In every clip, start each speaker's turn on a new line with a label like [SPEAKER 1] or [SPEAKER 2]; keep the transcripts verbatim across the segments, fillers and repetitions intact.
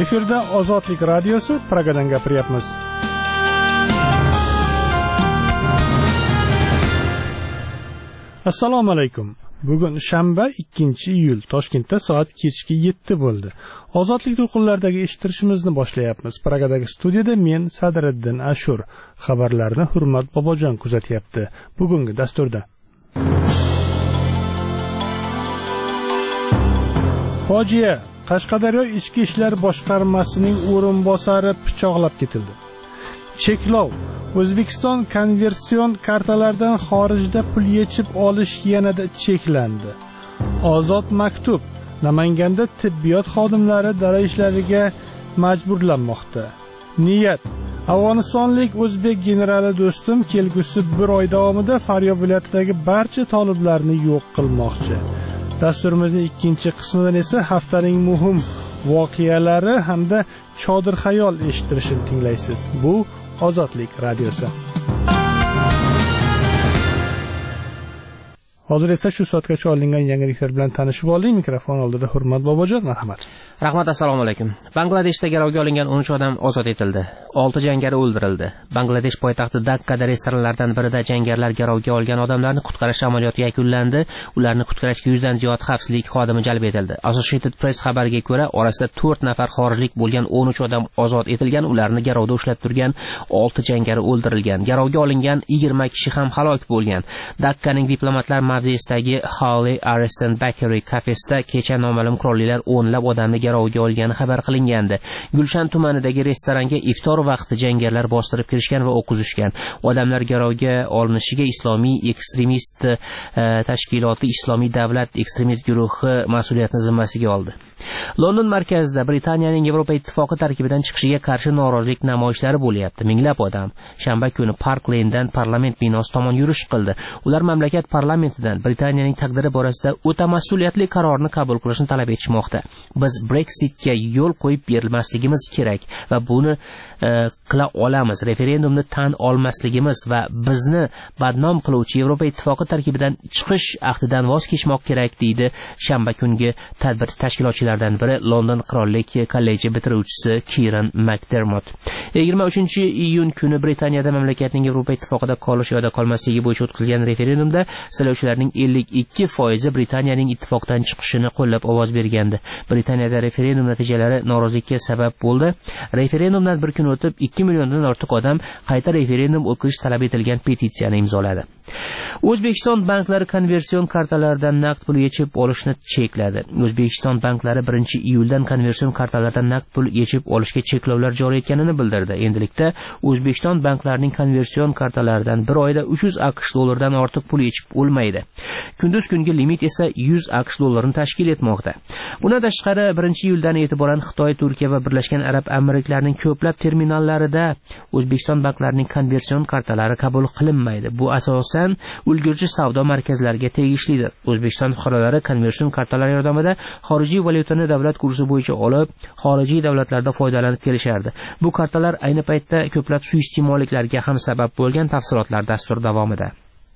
[SPEAKER 1] Efirda Ozodlik radiosi, Pragadan gapiryapmiz. Assalomu alaykum. Bugun shanba ikkinchi iyul, Toshkentda soat kechki yetti bo'ldi. Ozodlik to'lqinlaridagi eshittirishimizni boshlayapmiz. Pragadagi studiyada men Sadriddin Ashur. Xabarlarni Hurmat Bobojon kuzatyapti. Bugungi dasturda fojia: Qashqadaryo Ichki ishlar boshqarmasining o'rinbosari pichoqlab ketildi. Cheklov: O'zbekiston konversion kartalardan xorijda pul yechib olish yanada cheklandi. Ozod maktub: Namanganda tibbiyot xodimlari dala ishlariga majburlanmoqda. Niyat: Afg'onistonlik o'zbek generali do'stim kelgusi bir oy davomida Faryob viloyatidagi barcha toliblarni yo'q qilmoqchi. Dasturimizning ikkinchi qismidan esa haftaning muhim voqealari hamda chodir xayol eshittirishini tinglaysiz. Bu Ozodlik radiosi. Hozir esa shu soatgacha olingan yangiliklar bilan tanishib oling. Mikrofon oldida Hurmat Bobojon, marhamat.
[SPEAKER 2] Rahmat, assalomu alaykum. Bangladeshda garovga olingan o'n uch odam ozod etildi. olti jangari o'ldirildi. Bangladesh poytaxti Dakkada restoranlardan birida jangarilar garovga olgan odamlarni qutqarish amaliyoti yakunlandi. Ularni qutqarishga yuzdan ziyod xavfsizlik xodimi jalb etildi. Associated Press xabariga ko'ra, orasida to'rt nafar xorijlik bo'lgan o'n uch odam ozod etilgan. Ularni garovda ushlab turgan olti jangari o'ldirilgan. Garovga olingan yigirma kishi ham halok bo'lgan. Dakkaning diplomatlar mavzesidagi Holly Ariston Bakery kafesida kecha noma'lum qurollilar o'nlab odamni garovga olgani xabar qilingandi. Gulshan tumanidagi restoranga iftor vaqti jangarilar bostirib kirishgan va o'q uzishgan. Odamlar garovga olinishiga islomiy ekstremist e, tashkiloti Islomiy davlat ekstremist guruhi mas'uliyatni zimmasiga oldi. London markazida Britaniyaning Yevropa ittifoqi tarkibidan chiqishiga qarshi norozilik namoyishlari bo'lyapti. Minglab odam shanba kuni Park Lane'dan parlament binosi tomon yurish qildi. Ular mamlakat parlamentidan Britaniyaning taqdiri borasida o'ta mas'uliyatli qarorni qabul qilishni talab etishmoqda. Biz Brexitga yo'l qo'yib berilmasligimiz kerak va buni e, qila olamiz. Referendumni tan olmasligimiz va bizni badnom qiluvchi Yevropa ittifoqi tarkibidan chiqish ahdidan voz kechmoq kerak, deydi shanba kungi tadbir tashkilotchilaridan biri London qirollik kolleji bitiruvchisi Kieran McDermott. yigirma uchinchi iyun kuni Britaniyada mamlakatning Yevropa ittifoqida qolish yoki qolmasligi bo'yicha o'tkazilgan referendumda saylovchilarning ellik ikki foizi Britaniyaning ittifoqdan chiqishini qo'llab ovoz bergandi. Britaniyada referendum natijalari norozilikka sabab bo'ldi. Referendumdan bir kun o'tib ikki milliondan ortiq odam qayta referendum o'tkazish talab etilgan petitsiyani imzoladi. O'zbekiston banklari konversion kartalaridan naqd pul yechib olishni chekladi. O'zbekiston banklari birinchi iyuldan konversion kartalardan naqd pul yechib olishga cheklovlar joriy etganini bildirdi. Endilikda O'zbekiston banklarining konversion kartalaridan bir oyda uch yuz aqsh dollaridan ortiq pul yechib olmaydi. Kunduz kungi limit esa yuz aqsh dollarini tashkil etmoqda. Bundan tashqari birinchi iyuldan e'tiboran Xitoy, Turkiya va Birlashgan Arab Amirliklarining ko'plab terminallarida O'zbekiston banklarining konversion kartalari qabul qilinmaydi. Bu asosan ulgurji savdo markazlariga tegishlidir. O'zbekiston fuqarolari konversion kartalari yordamida xorijiy valyutani davlat kursi bo'yicha olib, xorijiy davlatlarda foydalanib kelishardi. Bu kartalar ayni paytda ko'plab suiiste'molliklarga ham sabab bo'lgan. Tafsilotlar dastur davomida.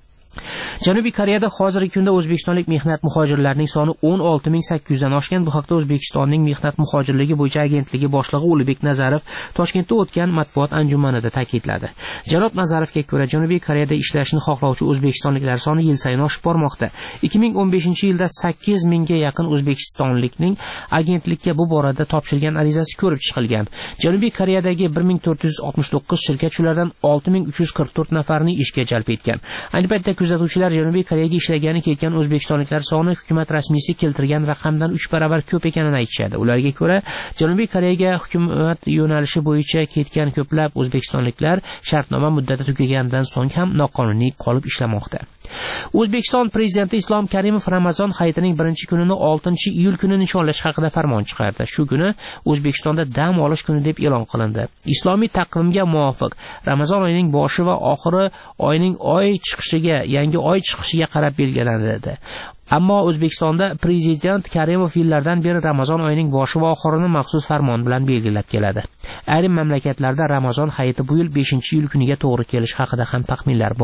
[SPEAKER 2] Janubiy Koreyada hozirgi kunda o'zbekistonlik mehnat muhojirlarining soni o'n olti ming sakkiz yuz dan oshgan. Bu haqda O'zbekistonning mehnat muhojirligi bo'yicha agentligi boshlig'i Ulubek Nazarov Toshkentda o'tgan matbuot anjumanida ta'kidladi. Janob Nazarovga ko'ra, Janubiy Koreyada ishlashni xohlovchi o'zbekistonliklar soni yil sayin oshib bormoqda. ikki ming o'n beshinchi yilda sakkiz mingga yaqin o'zbekistonlikning agentlikka bu borada topshirgan arizasi ko'rib chiqilgan. Janubiy Koreyadagi bir ming to'rt yuz oltmish to'qqiz shirkat shulardan olti ming uch yuz qirq to'rt nafarni ishga jalb etgan. Ayni paytda kuzatuvchilar Janubiy Koreyaga ishlagani ketgan o'zbekistonliklar soni hukumat rasmiysi keltirgan raqamdan uch baravar ko'p ekanini aytishadi. Ularga ko'ra, Janubiy Koreyaga hukumat yo'nalishi bo'yicha ketgan ko'plab o'zbekistonliklar shartnoma muddati tugaganidan so'ng ham noqonuniy qolib ishlamoqda. O'zbekiston prezidenti Islom Karimov Ramazon hayitining birinchi kunini oltinchi iyul kuni nishonlash haqida farmon chiqardi. Shu kuni O'zbekistonda dam olish kuni deb e'lon qilindi. Islomiy taqvimga muvofiq Ramazon oyining boshi va oxiri oyning oy chiqishiga, yangi oy chiqishiga qarab belgilanadi. Ammo O'zbekistonda prezident Karimov yillardan beri Ramazon oyining boshi va oxirini maxsus farmon bilan belgilab keladi. Ayrim mamlakatlarda Ramazon hayiti bu yil beshinchi iyul kuniga to'g'ri kelishi haqida ham taxminlar bor.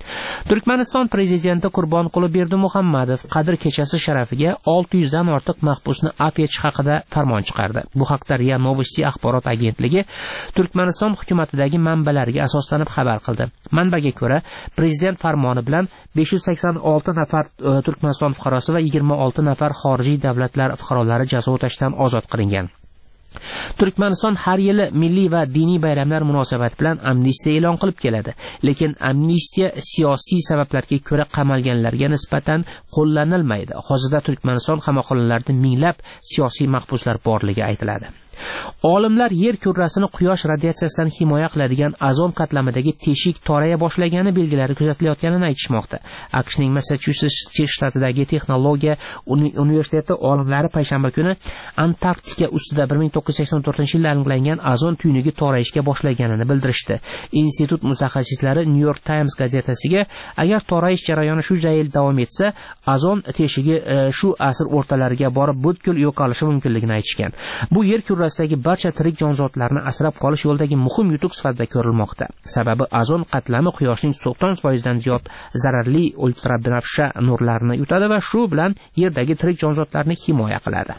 [SPEAKER 2] Turkmaniston prezidenti Qurbonquli Berdimuhammadov Qadr kechasi sharafiga olti yuz dan ortiq mahbusni afv etish haqida farmon chiqardi. Bu haqda RIA Novosti axborot agentligi Turkmaniston hukumatidagi manbalarga asoslanib xabar qildi. Manbaga ko'ra, prezident farmoni bilan besh yuz sakson olti nafar e, Turkmaniston fuqarosi va yigirma olti nafar xorijiy davlatlar fuqarolari jazo o'tashdan ozod qilingan. Turkmaniston har yili milliy va diniy bayramlar munosabati bilan amnistiya e'lon qilib keladi, lekin amnistiya siyosiy sabablarga ko'ra qamalganlarga nisbatan qo'llanilmaydi. Hozirda Turkmaniston qamoqxonalarida minglab siyosiy mahbuslar borligi aytiladi. Olimlar yer kurrasini quyosh radiatsiyasidan himoya qiladigan ozon qatlamidagi teshik toraya boshlagani belgilari kuzatilayotganini aytishmoqda. AQShning Massachusets shtatidagi texnologiya universiteti olimlari payshanba kuni Antarktika ustida bir ming to'qqiz yuz sakson to'rtinchi yilda aniqlangan ozon tuynigi torayishga boshlaganini bildirishdi. Institut mutaxassislari New York Times gazetasiga agar torayish jarayoni shu yil davom etsa, ozon teshigi e, shu asr o'rtalariga borib butkul yo'q qolishi mumkinligini aytishgan. Bu yer kurrasidagi barcha tirik jonzotlarni asrab qolish yo'lidagi muhim yutuq sifatida ko'rilmoqda. Sababi ozon qatlami quyoshning to'qson foiz dan ziyod zararli ultrabinafsha nurlarni yutadi va shu bilan yerdagi tirik jonzotlarni himoya qiladi.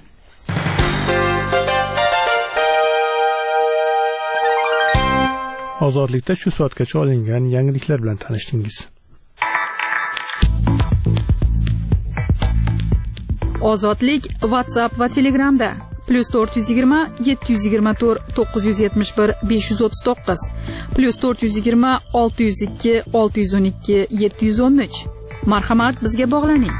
[SPEAKER 1] Ozodlikda shu soatgacha olingan yangiliklar bilan tanishdingiz.
[SPEAKER 3] Ozodlik WhatsApp va Telegramda plus to'rt yuz yigirma yetti yuz yigirma to'rt to'qqiz yuz yetmish bir besh yuz o'ttiz to'qqiz plus to'rt yuz yigirma olti yuz ikki olti yuz o'n ikki yetti yuz o'n uch. Marhamat, bizga bog'laning.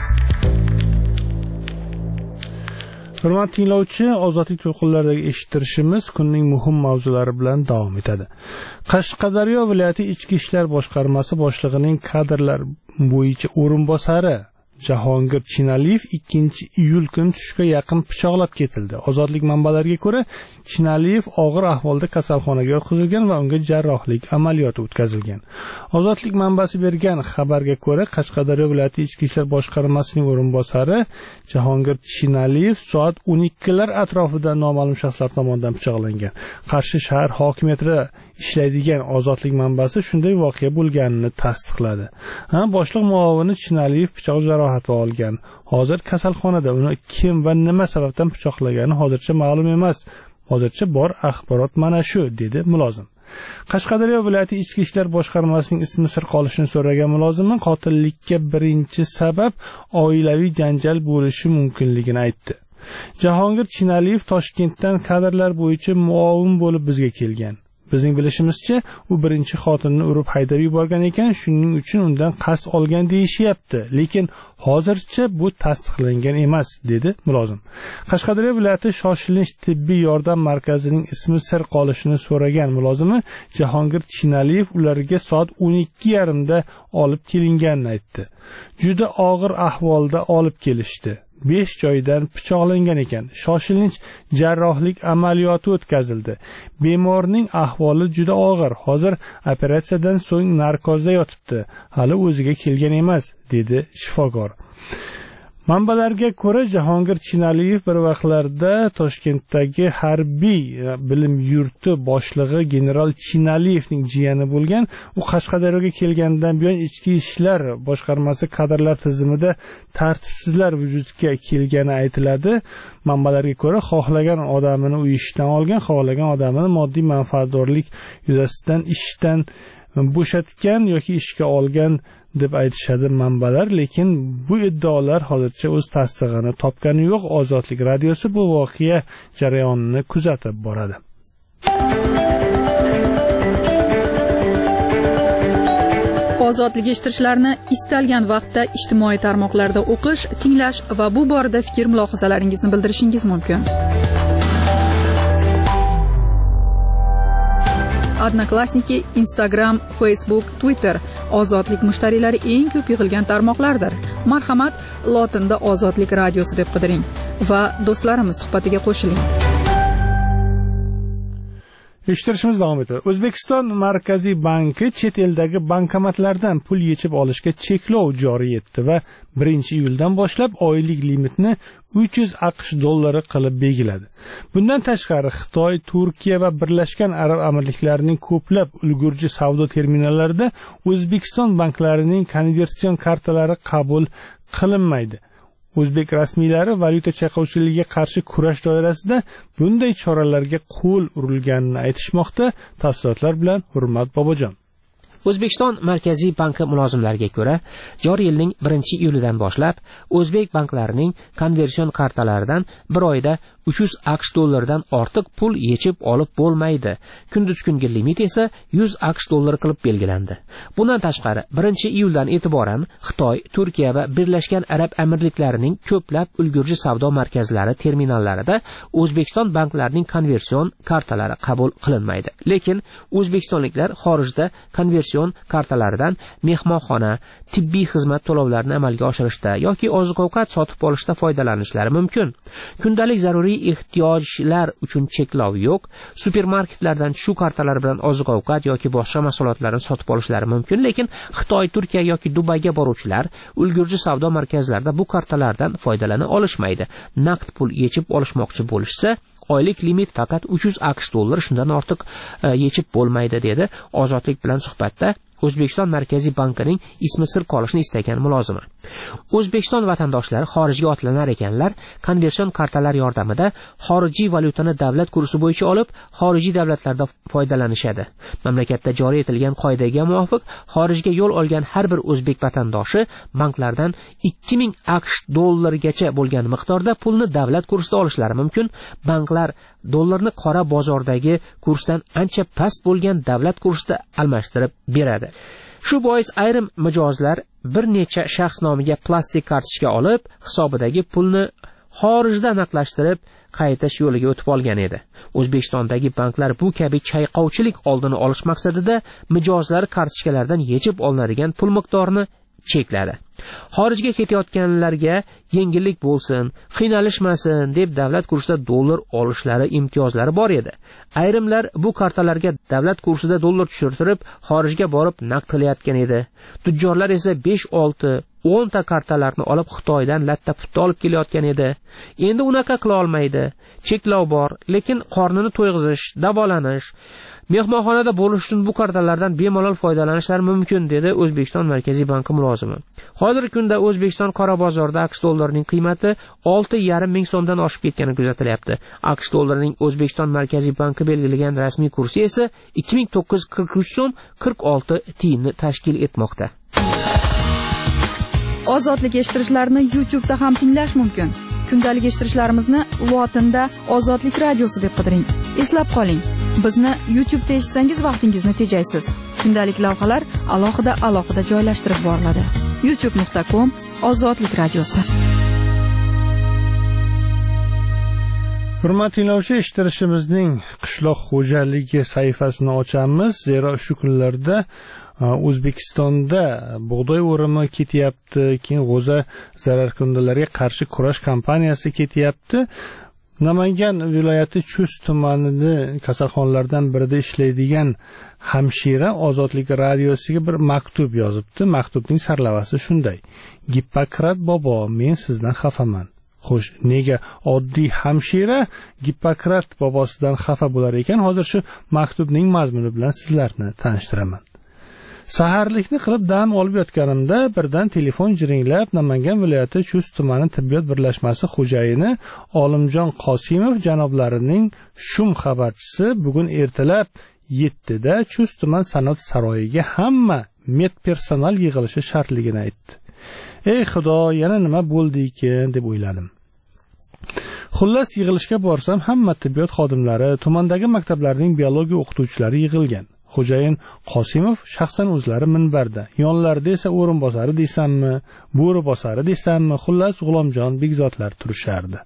[SPEAKER 1] Hurmatli tinglovchi, ozodlik to'lqinlaridagi eshittirishimiz kunning muhim mavzulari bilan davom etadi. Qashqadaryo viloyati ichki ishlar boshqarmasi boshlig'ining kadrlar bo'yicha o'rinbosari Jahongir Chinaliyev ikkinchi iyul kuni tushga yaqin pichoqlab ketildi. Ozodlik manbalariga ko'ra, Chinaliyev og'ir ahvolda kasalxonaga yotqizilgan va unga jarrohlik amaliyoti o'tkazilgan. Ozodlik manbasi bergan xabarga ko'ra, Qashqadaryo viloyati ichki ishlar boshqarmasining o'rinbosari Jahongir Chinaliyev soat o'n ikkilar atrofida noma'lum shaxslar tomonidan pichoqlangan. Qarshi shahar hokimiyatida ishlaydigan ozodlik manbasi shunday voqea bo'lganini tasdiqladi. Ha, boshliq muovini Chinaliyev pichoq jarohati olgan. Hozir kasalxonada. Uni kim va nima sababdan pichoqlagani hozircha ma'lum emas. Hozircha bor axborot mana shu, dedi mulozim. Qashqadaryo viloyati ichki ishlar boshqarmasining ismi sir qolishini so'ragan mulozimning qotillikka birinchi sabab oilaviy janjal bo'lishi mumkinligini aytdi. Jahongir Chinaliyev Toshkentdan kadrlar bo'yicha muovin bo'lib bizga kelgan. Bizning bilishimizcha, u birinchi xotinini urib haydab yuborgan ekan, shuning uchun undan qasd olgan deyishyapti, lekin hozircha bu tasdiqlangan emas, dedi mulozim. Qashqadaryo viloyati shoshilinch tibbiy yordam markazining ismi sir qolishini so'ragan mulozimi Jahongir Chinaliyev ularga soat o'n ikki yarim da olib kelinganini aytdi. Juda og'ir ahvolda olib kelishdi. besh joydan pichoqlangan ekan. Shoshilinch jarrohlik amaliyoti o'tkazildi. Bemorning ahvoli juda og'ir. Hozir operatsiyadan so'ng narkozda yotibdi. Hali o'ziga kelgan emas, dedi shifokor. Manbalarga ko'ra, Jahongir Chinaliyev bir vaqtlarda Toshkentdagi harbiy bilim yurti boshlig'i general Chinaliyevning jiyani bo'lgan. U Qashqadaryoga kelgandan buyon ichki ishlar boshqarmasi kadrlar tizimida tartibsizlar vujudga kelgani aytiladi. Manbalarga ko'ra, xohlagan odamini u ishdan olgan, xohlagan odamini moddiy manfaatdorlik yuzasidan ishdan bo'shatgan yoki ishga olgan deb aytishadi manbalar, lekin bu iddaolar hozircha o'z tasdig'ini topgani yo'q. Ozodlik radiosi bu voqea jarayonini kuzatib boradi.
[SPEAKER 3] Ozodlik eshittirishlarini istalgan vaqtda ijtimoiy tarmoqlarda o'qish, tinglash va bu borada fikr mulohazalaringizni bildirishingiz mumkin. Odnoklassniki, Instagram, Facebook, Twitter ozodlik mushtariylari eng ko'p yig'ilgan tarmoqlardir. Marhamat, lotinda Ozodlik radiosi deb qidiring va do'stlarimiz suhbatiga qo'shiling.
[SPEAKER 1] Eshittirishimiz davom etadi. O'zbekiston Markaziy banki chet eldagi bankomatlardan pul yechib olishga cheklov joriy etdi va birinchi iyuldan boshlab oylik limitni uch yuz aqsh dollari qilib belgiladi. Bundan tashqari Xitoy, Turkiya va Birlashgan Arab Amirliklarining ko'plab ulgurji savdo terminallarida O'zbekiston banklarining konversion kartalari qabul qilinmaydi. O'zbek rasmiylari valyuta chayqovchiligiga qarshi kurash doirasida bunday choralarga qo'l urilganini aytishmoqda. Tafsilotlar bilan Hurmat Bobojon.
[SPEAKER 2] O'zbekiston Markaziy banki mulozimlariga ko'ra, joriy yilning birinchi iyulidan boshlab o'zbek banklarining konversion kartalaridan bir oyda uch yuz aqsh dollaridan ortiq pul yechib olib bo'lmaydi. Kunduz kungi limit esa yuz aqsh dollari qilib belgilandi. Bundan tashqari, birinchi iyuldan e'tiboran Xitoy, Turkiya va Birlashgan Arab Amirliklarining ko'plab ulgurji savdo markazlari terminallarida O'zbekiston banklarining konversion kartalari qabul qilinmaydi. Lekin o'zbekistonliklar xorijda konversion kartalaridan mehmonxona, tibbiy xizmat to'lovlarini amalga oshirishda yoki oziq-ovqat sotib olishda foydalanishlari mumkin. Kundalik zaruriy ehtiyojlar uchun cheklov yo'q. Supermarketlardan shu kartalar bilan oziq-ovqat yoki boshqa mahsulotlarni sotib olishlari mumkin, lekin Xitoy, Turkiya yoki Dubayga boruvchilar ulgurji savdo markazlarida bu kartalardan foydalana olishmaydi. Naqd pul yechib olishmoqchi bo'lishsa, oylik limit faqat uch yuz aqsh dollari, shundan ortiq e, yechib bo'lmaydi, dedi Ozodlik bilan suhbatda O'zbekiston Markaziy bankining ismi sir qolishini istagan mulozima. O'zbekiston vatandoshlari xorijga otlanar ekanlar, konversion kartalar yordamida xorijiy valyutani davlat kursi bo'yicha olib, xorijiy davlatlarda foydalanishadi. Mamlakatda joriy etilgan qoidaga muvofiq xorijga yo'l olgan har bir o'zbek vatandoshi banklardan ikki ming aqsh dollarigacha bo'lgan miqdorda pulni davlat kursida olishlari mumkin. Banklar dollarni qora bozordagi kursdan ancha past bo'lgan davlat kursida almashtirib beradi. Shu bois ayrim mijozlar bir necha shaxs nomiga plastik kartochka olib, hisobidagi pulni xorijda naqdlashtirib qaytish yo'liga o'tib olgan edi. O'zbekistondagi banklar bu kabi chayqovchilik oldini olish maqsadida mijozlar kartochkalardan yechib olinadigan pul miqdorini chekladi. Xorijga ketayotganlarga yengillik bo'lsin, qiynalishmasin deb davlat kursida dollar olishlari imtiyozlari bor edi. Ayrimlar bu kartalarga davlat kursida dollar tushirtirib, xorijga borib naqd qilayotgan edi. Tujjorlar esa besh, olti, o'n ta kartalarni olib Xitoydan latta putta olib kelayotgan edi. Endi unaqa qila olmaydi. Cheklov bor, lekin qornini to'yg'izish, davolanish, mehmonxonada bo'lish uchun bu kartalardan bemalol foydalanishlari mumkin, dedi O'zbekiston Markaziy banki mulozimi. Hozirgi kunda O'zbekiston qora bozorida aqsh dollarining qiymati olti yarim ming so'mdan oshib ketgani kuzatilyapti. aqsh dollarining O'zbekiston Markaziy banki belgilagan rasmiy kursi esa ikki ming to'qqiz yuz qirq uch so'm qirq olti tiyinni tashkil etmoqda.
[SPEAKER 3] Ozodlik eshittirishlarni YouTube da ham tinglash mumkin. Kundalik eshittirishlarimizni lotinda Ozodlik radiosi deb qidiring. Eslab qoling, bizni YouTube da eshitsangiz vaqtingizni tejaysiz. Kundalik lavhalar alohida alohida joylashtirib boriladi. youtube nuqta com Ozodlik radiosi.
[SPEAKER 1] Hurmatli tinglovchi, eshittirishimizning qishloq xo'jaligi sahifasini ochamiz, zero shu kunlarda O'zbekistonda bug'doy o'rimi ketyapti, keyin g'o'za zararkundalarga qarshi kurash kampaniyasi ketyapti. Namangan viloyati Chust tumanida kasalxonalardan birida ishlaydigan hamshira Ozodlik radiosiga bir maktub yozibdi. Maktubning sarlavasi shunday: Gippokrat bobo, men sizdan xafaman. Xo'sh, nega oddiy hamshira Gippokrat bobosidan xafa bo'lar ekan? Hozir shu maktubning mazmuni bilan sizlarni tanishtiraman. Saharlikni qilib dam olib yotganimda birdan telefon jiringlab, Namangan viloyati Chust tumani tibbiyot birlashmasi xo'jayini Olimjon Qosimov janoblarining shum xabarchisi bugun ertalab yettida Chust tuman san'at saroyiga hamma med personal yig'ilishi shartligini aytdi. Ey xudo, yana nima bo'ldi ekan deb o'yladim. Xullas, yig'ilishga borsam hamma tibbiyot xodimlari, tumandagi maktablarning biologiya o'qituvchilari yig'ilgan. Xo'jayin Qosimov shaxsan o'zlari minbarda, yonlarida esa o'rinbosari desammi, bo'ribosari desammi, xullas G'ulomjon Begzodlar turishardi.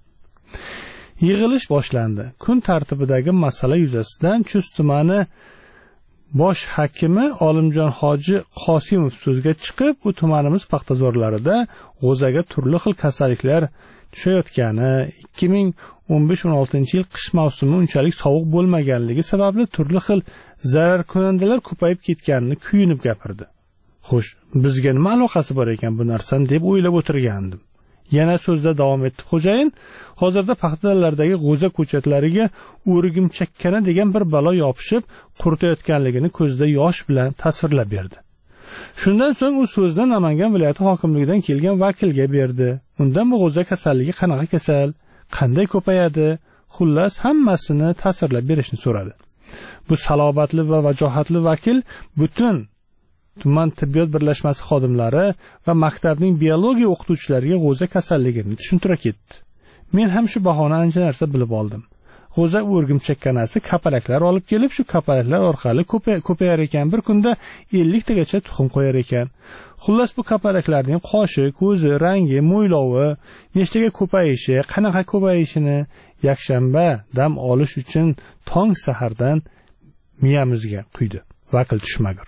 [SPEAKER 1] Yig'ilish boshlandi. Kun tartibidagi masala yuzasidan Chust tumani bosh hakimi Olimjon hoji Qosimov so'zga chiqib, u tumanimiz paxtazorlarida g'o'zaga turli xil kasalliklar tushayotgani, ikki ming o'n besh o'n oltinchi yil qish mavsumi unchalik sovuq bo'lmaganligi sababli turli xil zararkunandalar ko'payib ketganini kuyunib gapirdi. Xo'sh, bizga nima aloqasi bor ekan bu narsani deb o'ylab o'tirgandim. Yana so'zda davom etdi xo'jayin, hozirda paxtalardagi g'o'za ko'chatlariga o'rgimchakkana degan bir balo yopishib, quritayotganligini ko'zda yosh bilan tasvirlab berdi. Shundan so'ng u so'zni Namangan viloyati hokimligidan kelgan vakilga berdi. Undan bu g'o'za kasalligi qanaqa kasal, qanday ko'payadi, xullas hammasini tasvirlab berishni so'radi. Bu salobatli va vajohatli vakil butun tuman tibbiyot birlashmasi xodimlari va maktabning biologiya o'qituvchilariga g'o'za kasalligini tushuntira ketdi. Men ham shu bahona ancha narsa bilib oldim. G'o'za o'rgimchakkanasi kapalaklar olib kelib, shu kapalaklar orqali ko'payar ekan, bir kunda ellik tagacha tuxum qo'yar ekan. Xullas bu kapalaklarning qoshi, ko'zi, rangi, mo'ylovi, nechtaga ko'payishi, qanaqa ko'payishini yakshanba dam olish uchun tong sahardan miyamizga quydi. Vakil tushmagur.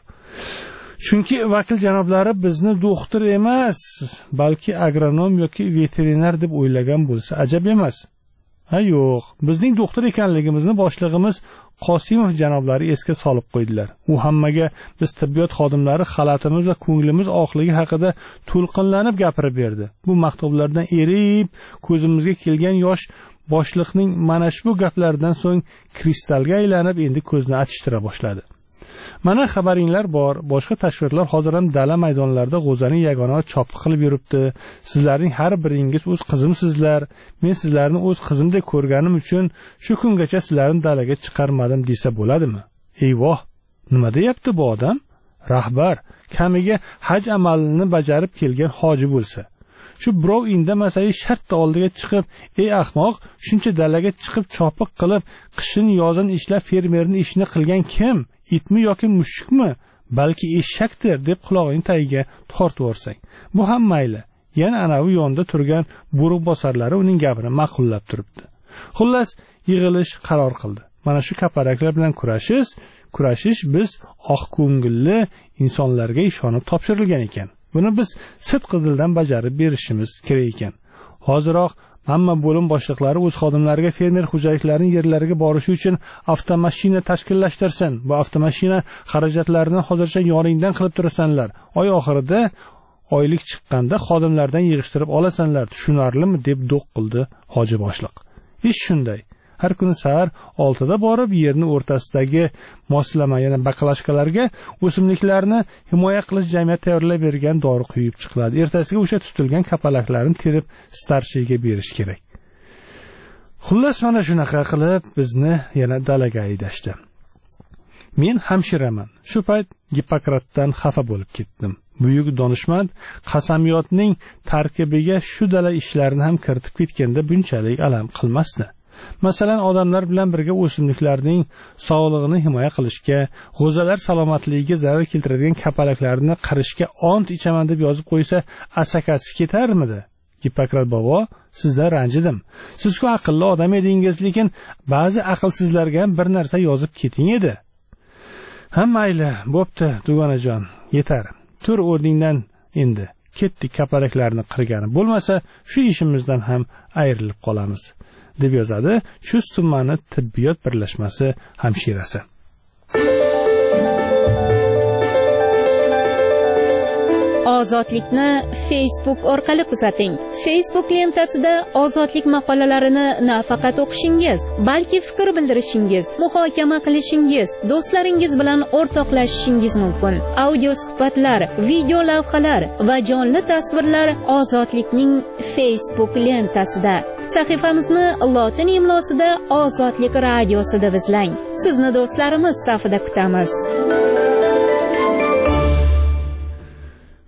[SPEAKER 1] Chunki vakil janoblari bizni doktor emas, balki agronom yoki veterinar deb o'ylagan bo'lsa ajab emas. Ha yo'q, bizning doktor ekanligimizni boshlig'imiz Qosimov janoblari esga solib qo'ydilar. U hammaga biz tibbiyot xodimlari xalatimiz va ko'nglimiz oqligi haqida to'lqinlanib gapirib berdi. Bu maktublardan erib, ko'zimizga kelgan yosh boshliqning mana shu gaplaridan so'ng kristalga aylanib endi ko'zni achishtira boshladi. Mana xabaringlar bor, boshqa tashkilotlar hozir ham dala maydonlarida g'o'zaning yagona chopiq qilib yuribdi. Sizlarning har biringiz o'z qizimsizlar. Men sizlarni o'z qizimdek ko'rganim uchun shu kungacha sizlarni dalaga chiqarmadim desa bo'ladimi? Eyvoh, nima deyapti bu odam? Rahbar kamiga haj amalini bajarib kelgan hoji bo'lsa, shu birov indamasa shartta oldiga chiqib, "Ey ahmoq, shuncha dalaga chiqib chopiq qilib, qishin yozin ishlab fermerning ishini qilgan kim? Itmi yoki mushukmi? Balki eshakdir" deb quloqining tagiga tortib o'rsang. Bu ham mayli. Yana anavi yonda turgan buruq bosarlari uning gapini ma'qullab turibdi. Xullas, yig'ilish qaror qildi. Mana shu kapalaklar bilan kurashish, kurashish biz oq ko'ngilli insonlarga ishonib topshirilgan ekan. Buni biz sidqidildan bajarib berishimiz kerak ekan. Hoziroq hamma bo'lim boshliqlari o'z xodimlariga fermer xo'jaliklarining yerlariga borishi uchun avtomashina tashkillashtirsin. Bu avtomashina xarajatlarini hozircha yoningdan qilib turasanlar. Oy oxirida oylik chiqqanda xodimlardan yig'ishtirib olasanlar. Tushunarlimi deb do'q qildi hoji boshliq. Ish shunday. Har kuni sahar oltida borib yerni o'rtasidagi moslama, yana baklashkalarga o'simliklarni himoya qilish jamiyat tayyorlab bergan dori quyib chiqiladi. Ertasiga o'sha tutilgan kapalaklarni terib starshiga berish kerak. Xullas mana shunaqa qilib bizni yana dalaga haydashdi. Men hamshiraman. Shu payt Gippokratdan xafa bo'lib ketdim. Buyuk donishmand qasamyotning tarkibiga shu dala ishlarini ham kiritib ketganda bunchalik alam qilmasdi. Masalan, odamlar bilan birga o'simliklarning sog'lig'ini himoya qilishga, g'o'zalar salomatligiga zarar keltiradigan kapalaklarni qirishga ont ichaman deb yozib qo'ysa, asakasi ketarmidi? Gippokrat bobo, sizdan ranjidim. Siz-ku aqlli odam edingiz, lekin ba'zi aqlsizlarga ham bir narsa yozib keting edi. Ha mayli, bo'pti, dugonajon, yetar. Tur o'rningdan endi. Ketdik kapalaklarni qirgani. Bo'lmasa, shu ishimizdan ham ayrilib qolamiz, deb yozadi Chust tumani tibbiyot birlashmasi hamshirasi.
[SPEAKER 4] Ozodlikni Facebook orqali kuzating. Facebook lentasida ozodlik maqolalarini nafaqat o'qishingiz, balki fikr bildirishingiz, muhokama qilishingiz, do'stlaringiz bilan o'rtoqlashishingiz mumkin. Audio suhbatlar, video lavhalar va jonli tasvirlar Ozodlikning Facebook lentasida. Sahifamizni lotin imlosida Ozodlik radiosi deb izlang. Sizni do'stlarimiz safida kutamiz.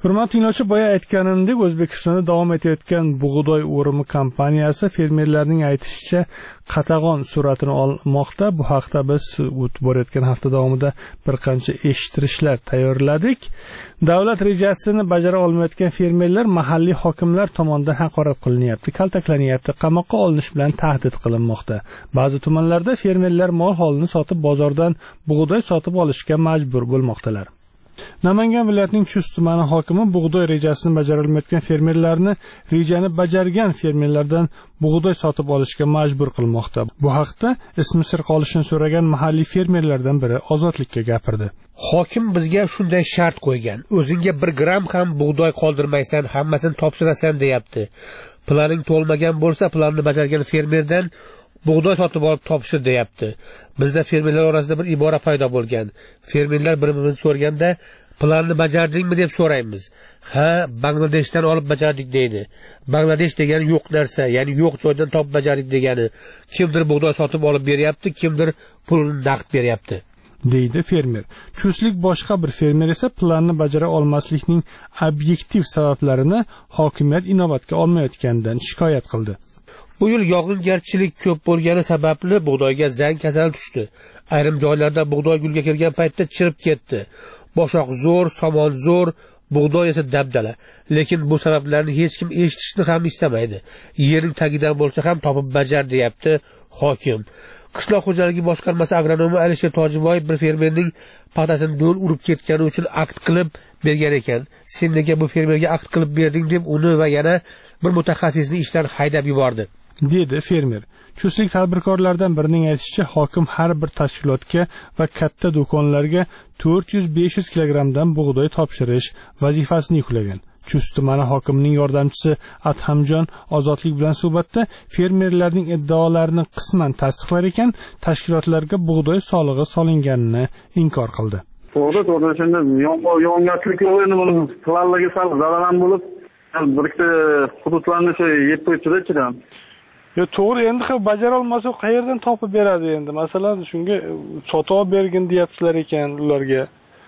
[SPEAKER 1] Hurmatli tinglovchi, boya aytganimdek, O'zbekistonda davom etayotgan bug'doy o'rimi kompaniyasi fermerlarning aytishicha qatag'on suratini olmoqda. Bu haqda biz o'tib borayotgan hafta davomida bir qancha eshittirishlar tayyorladik. Davlat rejasini bajara olmayotgan fermerlar mahalliy hokimlar tomonidan haqorat qilinyapti, kaltaklanyapti, qamoqqa olinish bilan tahdid qilinmoqda. Ba'zi tumanlarda fermerlar mol holini sotib bozordan bug'doy sotib olishga majbur bo'lmoqdalar. Namangan viloyatining Chust tumani hokimi bug'doy rejasini bajara olmayotgan fermerlarni rejani bajargan fermerlardan bug'doy sotib olishga majbur qilmoqda. Bu haqda ismi sir qolishini so'ragan mahalliy fermerlardan biri Ozodlikka gapirdi.
[SPEAKER 5] Hokim bizga shunday shart qo'ygan. O'zingga bir gram ham bug'doy qoldirmaysan, hammasini topshirasan deyapti. Planing to'lmagan bo'lsa, planni bajargan fermerdan bug'doy sotib olib topshir deyapti. Bizda fermerlar orasida bir ibora paydo bo'lgan. Fermerlar bir-birimizni ko'rganda planni bajardingmi deb so'raymiz. Ha, Bangladeshdan olib bajardik deydi. Bangladesh degani yo'q narsa, ya'ni yo'q joydan topib bajardik degani. Kimdir bug'doy sotib olib beryapti, kimdir pulni naqd beryapti,
[SPEAKER 1] deydi fermer. Chustlik boshqa bir fermer esa planni bajara olmaslikning obyektiv sabablarini hokimiyat inobatga olmayotganidan shikoyat qildi.
[SPEAKER 5] Bu yil yog'ingarchilik ko'p bo'lgani sababli bug'doyga zang kasali tushdi. Ayrim joylarda bug'doy gulga kirgan paytda chirib ketdi. Boshoq zo'r, somon zo'r, bug'doy esa dabdala. Lekin bu sabablarni hech kim eshitishni ham istamaydi. Yering tagidan bo'lsa ham topib bajar deyapti hokim. Qishloq xo'jaligi boshqarmasi agronomi Alisher Tojiboyev bir fermerning paxtasini do'l urib ketgani uchun akt qilib bergan ekan. Sen nega bu fermerga akt qilib berding deb uni va yana bir mutaxassisni ishdan haydab yubordi,
[SPEAKER 1] dedi fermer. Chustlik tadbirkorlardan birining aytishicha, hokim har bir tashkilotga va katta do'konlarga to'rt yuz besh yuz kilogrammdan bug'doy topshirish vazifasini yuklagan. Chust tumani hokimining yordamchisi Adhamjon Ozodlik bilan suhbatda fermerlarning iddaolarini qisman tasdiqlar ekan, tashkilotlarga bug'doy solig'i solinganini inkor qildi.
[SPEAKER 6] To'g'ri, to'g'ri, shunda yog'ingarchilik yo'qligini buni planlarga sal zarar bo'lib, bir ikkita hududlarni shu yeb qo'yibdi ichidan.
[SPEAKER 1] Yo, to'g'ri, endi bajara olmasa qayerdan topib beradi endi? Masalan, shunga sotib bergin deyaptilar ekan ularga.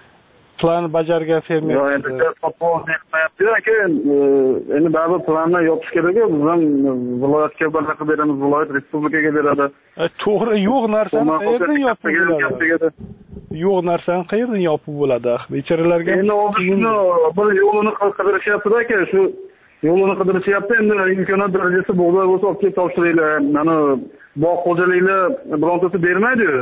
[SPEAKER 1] Plan bajargan fermer.
[SPEAKER 6] Yo, endi topib olmayapti aka. Endi baribir planni yopish kerak-ku. Biz ham viloyatga barqa beramiz, viloyat respublikaga beradi.
[SPEAKER 1] To'g'ri, yo'q narsani qayerdan yopib bo'ladi? Yo'q narsani qayerdan yopib bo'ladi? Becharalarga
[SPEAKER 6] endi o'zini bir yo'lini qidirishyapti-da aka, shu yo'lini qidirishyapti. Endi imkoniyat darajasi bug'doy bo'lsa olib kelib topshiringlar. Mana bog' xo'jaliklar birontasi bermaydi-yu.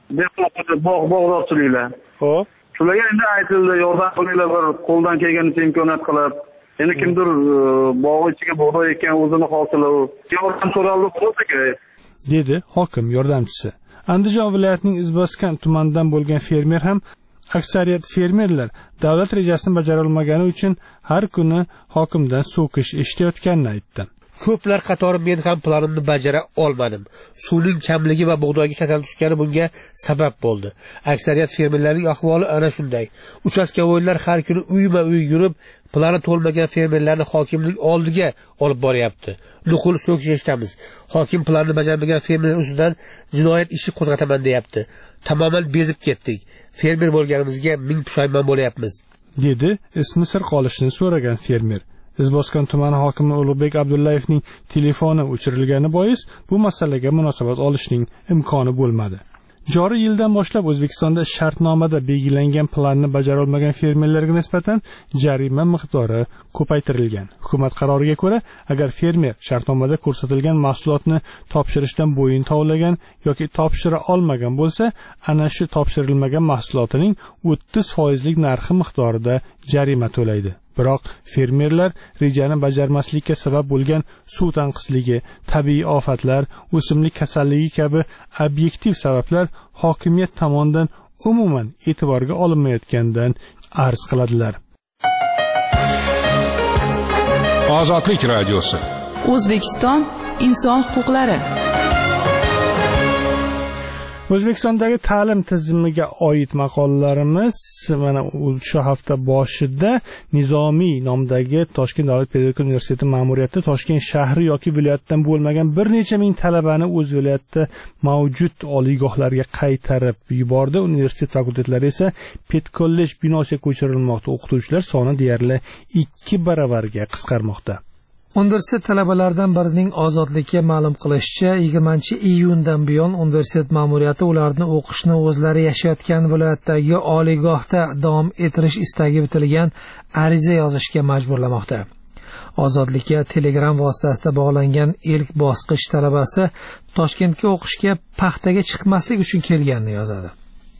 [SPEAKER 6] Bog' bog'dorchiliklar. Xo'p. Shularga endi aytildi, yordam qilinglar, bir qo'ldan kelganicha imkoniyat qilib. Endi kimdir bog' ichiga bug'doy ekan, o'zini hosili yordam so'raldi bo'lsa-ku,
[SPEAKER 1] dedi hokim yordamchisi. Andijon viloyatining Izboskan tumanidan bo'lgan fermer ham aksariyat fermerlar davlat rejasini bajara olmagani uchun har kuni hokimdan so'kish eshitayotganini aytdi.
[SPEAKER 5] Ko'plar qatori men ham planimni bajara olmadim. Suvning kamligi va bug'doyga kasal tushgani bunga sabab bo'ldi. Aksariyat fermerlarning ahvoli ana shunday. Uchastkovoylar har kuni uyma-uy yurib, plani to'lmagan fermerlarni hokimning oldiga olib boryapti. Nuqul so'kish eshitamiz. Hokim planni bajarmagan fermerlar ustidan jinoyat ishi qo'zg'ataman deyapti. Tamoman bezib ketdik. Fermer bo'lganimizga ming pushaymon bo'lyapmiz,
[SPEAKER 1] dedi ismi sir qolishini so'ragan fermer. Izboskan tumani hokimi Ulug'bek Abdullayevning telefoni o'chirilgani bois bu masalaga munosabat olishning imkoni bo'lmadi. Joriy yildan boshlab O'zbekistonda shartnomada belgilangan planni bajara olmagan fermerlarga nisbatan jarima miqdori ko'paytirilgan. Hukumat qaroriga ko'ra, agar fermer shartnomada ko'rsatilgan mahsulotni topshirishdan bo'yin tovlagan yoki topshira olmagan bo'lsa, ana shu topshirilmagan mahsulotining o'ttiz foizlik narxi miqdorida jarima to'laydi. Biroq fermerlar rejani bajarmaslikka sabab bo'lgan suv tanqisligi, tabiiy ofatlar, o'simlik kasalligi kabi obyektiv sabablar hokimiyat tomonidan umuman e'tiborga olinmayotganidan arz qiladilar.
[SPEAKER 7] Ozodlik radiosi.
[SPEAKER 8] O'zbekiston inson huquqlari.
[SPEAKER 1] O'zbekistondagi ta'lim tizimiga oid maqolalarimiz mana shu hafta boshida Nizomiy nomidagi Toshkent davlat pedagogika universiteti ma'muriyati Toshkent shahri yoki viloyatdan bo'lmagan bir necha ming talabani o'z viloyatida mavjud oliygohlarga qaytarib yubordi. Universitet fakultetlari esa pedkollej binosiga ko'chirilmoqda. O'qituvchilar soni deyarli ikki baravarga qisqarmoqda.
[SPEAKER 8] Universitet talabalaridan birining Ozodlikka ma'lum qilishicha, yigirmanchi iyundan buyon universitet ma'muriyati ularni o'qishni o'zlari yashayotgan viloyatdagi oliygohda davom ettirish istagi bitilgan ariza yozishga majburlamoqda. Ozodlikka Telegram vositasida bog'langan ilk bosqich talabasi Toshkentga o'qishga paxtaga chiqmaslik uchun kelganini yozadi.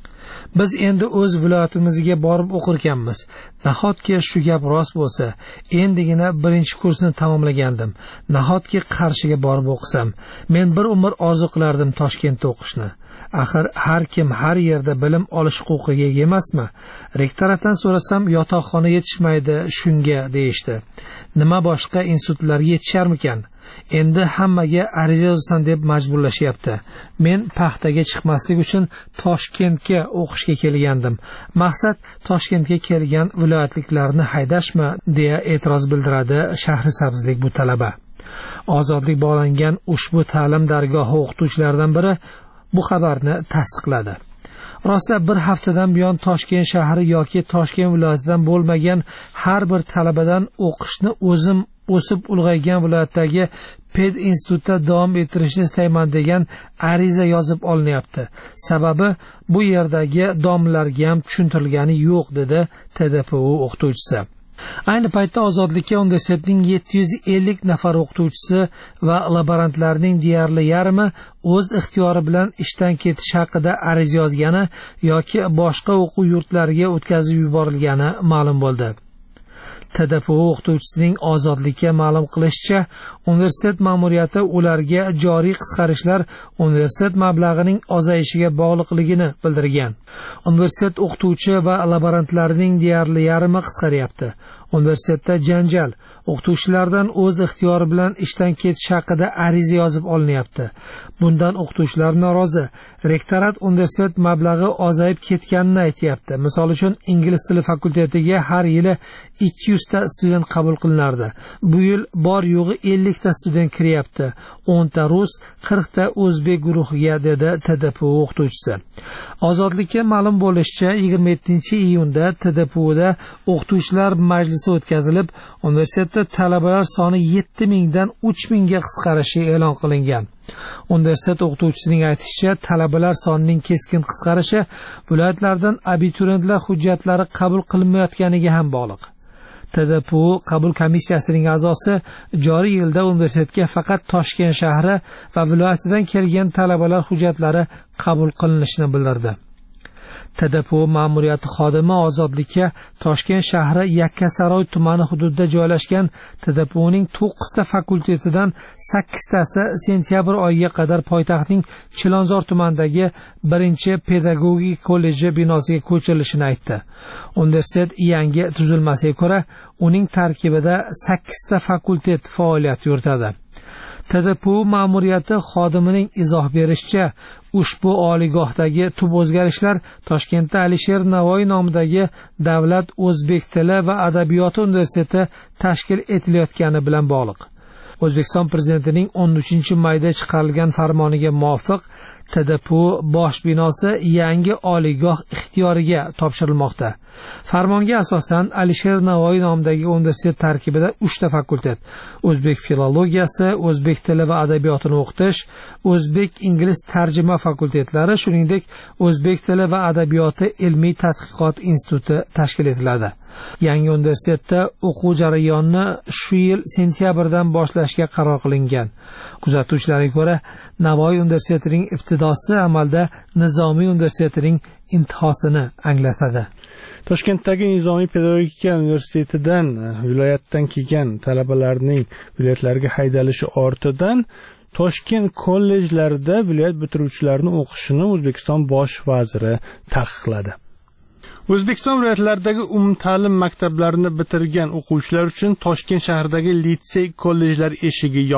[SPEAKER 8] Biz endi o'z viloyatimizga borib o'qirkanmiz. Nahotki shu gap rost bo'lsa, endigina birinchi kursni tamomlagandim. Nahotki Qarshiga borib o'qisam, men bir umr orzu qilardim Toshkentda o'qishni. Axir har kim har yerda bilim olish huquqiga ega emasmi? Rektoratdan so'rasam, yotoqxona yetishmaydi, shunga deyishdi. Nima boshqa institutlarga yetisharmikan? Endi hammaga ariza yozasan deb majburlashyapti. Men paxtaga chiqmaslik uchun Toshkentga o'qishga kelgandim. Maqsad Toshkentga kelgan viloyatliklarni haydashmi, deya e'tiroz bildiradi Shahrisabzlik bu talaba. Ozodlik bog'langan ushbu ta'lim dargohi o'qituvchilaridan biri bu xabarni tasdiqladi. Rosa bir haftadan buyon Toshkent shahri yoki Toshkent viloyatidan bo'lmagan har bir talabadan o'qishni o'zim o'sib ulg'aygan viloyatdagi ped institutda davom ettirishni istayman degan ariza yozib olinyapti. Sababi bu yerdagi domlarga ham tushuntirilgani yo'q, dedi T D P U o'qituvchisi. Ayni paytda Ozodlikka universitetning yetti yuz ellik nafar o'qituvchisi va laborantlarining deyarli yarmi o'z ixtiyori bilan ishdan ketish haqida ariza yozgani yoki boshqa o'quv yurtlariga o'tkazib yuborilgani ma'lum bo'ldi. T D P U o'qituvchisining Ozodlikka ma'lum qilishicha, universitet ma'muriyati ularga joriy qisqarishlar universitet mablag'ining ozayishiga bog'liqligini bildirgan. Universitet o'qituvchi va laborantlarining deyarli yarmi qisqaryapti. Universitetda janjal, o'qituvchilardan o'z ixtiyori bilan ishdan ketish haqida ariza yozib olinyapti. Bundan o'qituvchilar norozi. Rektorat universitet mablag'i ozayib ketganini aytayapti. Misol uchun, ingliz tili fakultetiga har yili ikki yuz ta student qabul qilinardi. Bu yil bor yo'g'i ellik ta student kiryapti. o'n ta rus, qirq ta o'zbek guruhiga, dedi T D P U o'qituvchisi. Ozodlikka ma'lum bo'lishicha, yigirma yettinchi iyunda T D P U'da o'qituvchilar majlisi o'tkazilib, universitetda talabalar soni yetti mingdan uch mingga qisqarishi e'lon qilingan. Universitet o'qituvchisining aytishicha, talabalar sonining keskin qisqarishi viloyatlardan abituriyentlar hujjatlari qabul qilinmayotganiga ham bog'liq. T D P U qabul komissiyasining a'zosi joriy yilda universitetga faqat Toshkent shahri va viloyatidan kelgan talabalar hujjatlari qabul qilinishini bildirdi. T D P U ma'muriyati xodimi Ozodlikka Toshkent shahri Yakkasaroy tumani hududida joylashgan T D P U'ning to'qqiz ta fakultetidan sakkiz tasi sentyabr oyiga qadar poytaxtning Chilonzor tumanidagi birinchi pedagogik kolleji binosiga ko'chirilishini aytdi. Universitet yangi tuzilmasiga ko'ra, uning tarkibida sakkiz ta fakultet faoliyat yuritadi. T D P U ma'muriyati xodimining izoh berishicha, ushbu oliygohdagi tub o'zgarishlar Toshkentda Alisher Navoiy nomidagi Davlat o'zbek tili va adabiyoti universiteti tashkil etilayotgani bilan bog'liq. O'zbekiston prezidentining o'n uchinchi mayda chiqarilgan farmoniga muvofiq T D P U bosh binosi yangi oliygoh ixtiyoriga topshirilmoqda. Farmonga asosan Alisher Navoiy nomidagi universitet tarkibida uch ta fakultet: o'zbek filologiyasi, o'zbek tili va adabiyotini o'qitish, o'zbek ingliz tarjima fakultetlari, shuningdek o'zbek tili va adabiyoti ilmiy tadqiqot instituti tashkil etiladi. Yangi universitetda o'quv jarayonini shu yil sentyabrdan boshlashga qaror qilingan. Kuzatuvchilarga ko'ra, Navoiy universitetining ibtidosi amalda Nizomiy universitetining intihosini anglatadi.
[SPEAKER 1] Toshkentdagi Nizomiy pedagogika universitetidan viloyatdan kelgan talabalarning viloyatlarga haydalishi ortidan Toshkent kollejlarida viloyat bitiruvchilarining o'qishini O'zbekiston bosh vaziri taqiqladi. O'zbekiston viloyatlaridagi umumta'lim maktablarini bitirgan o'quvchilar uchun Toshkent shahridagi litsey kollejlar eshigi yopildi.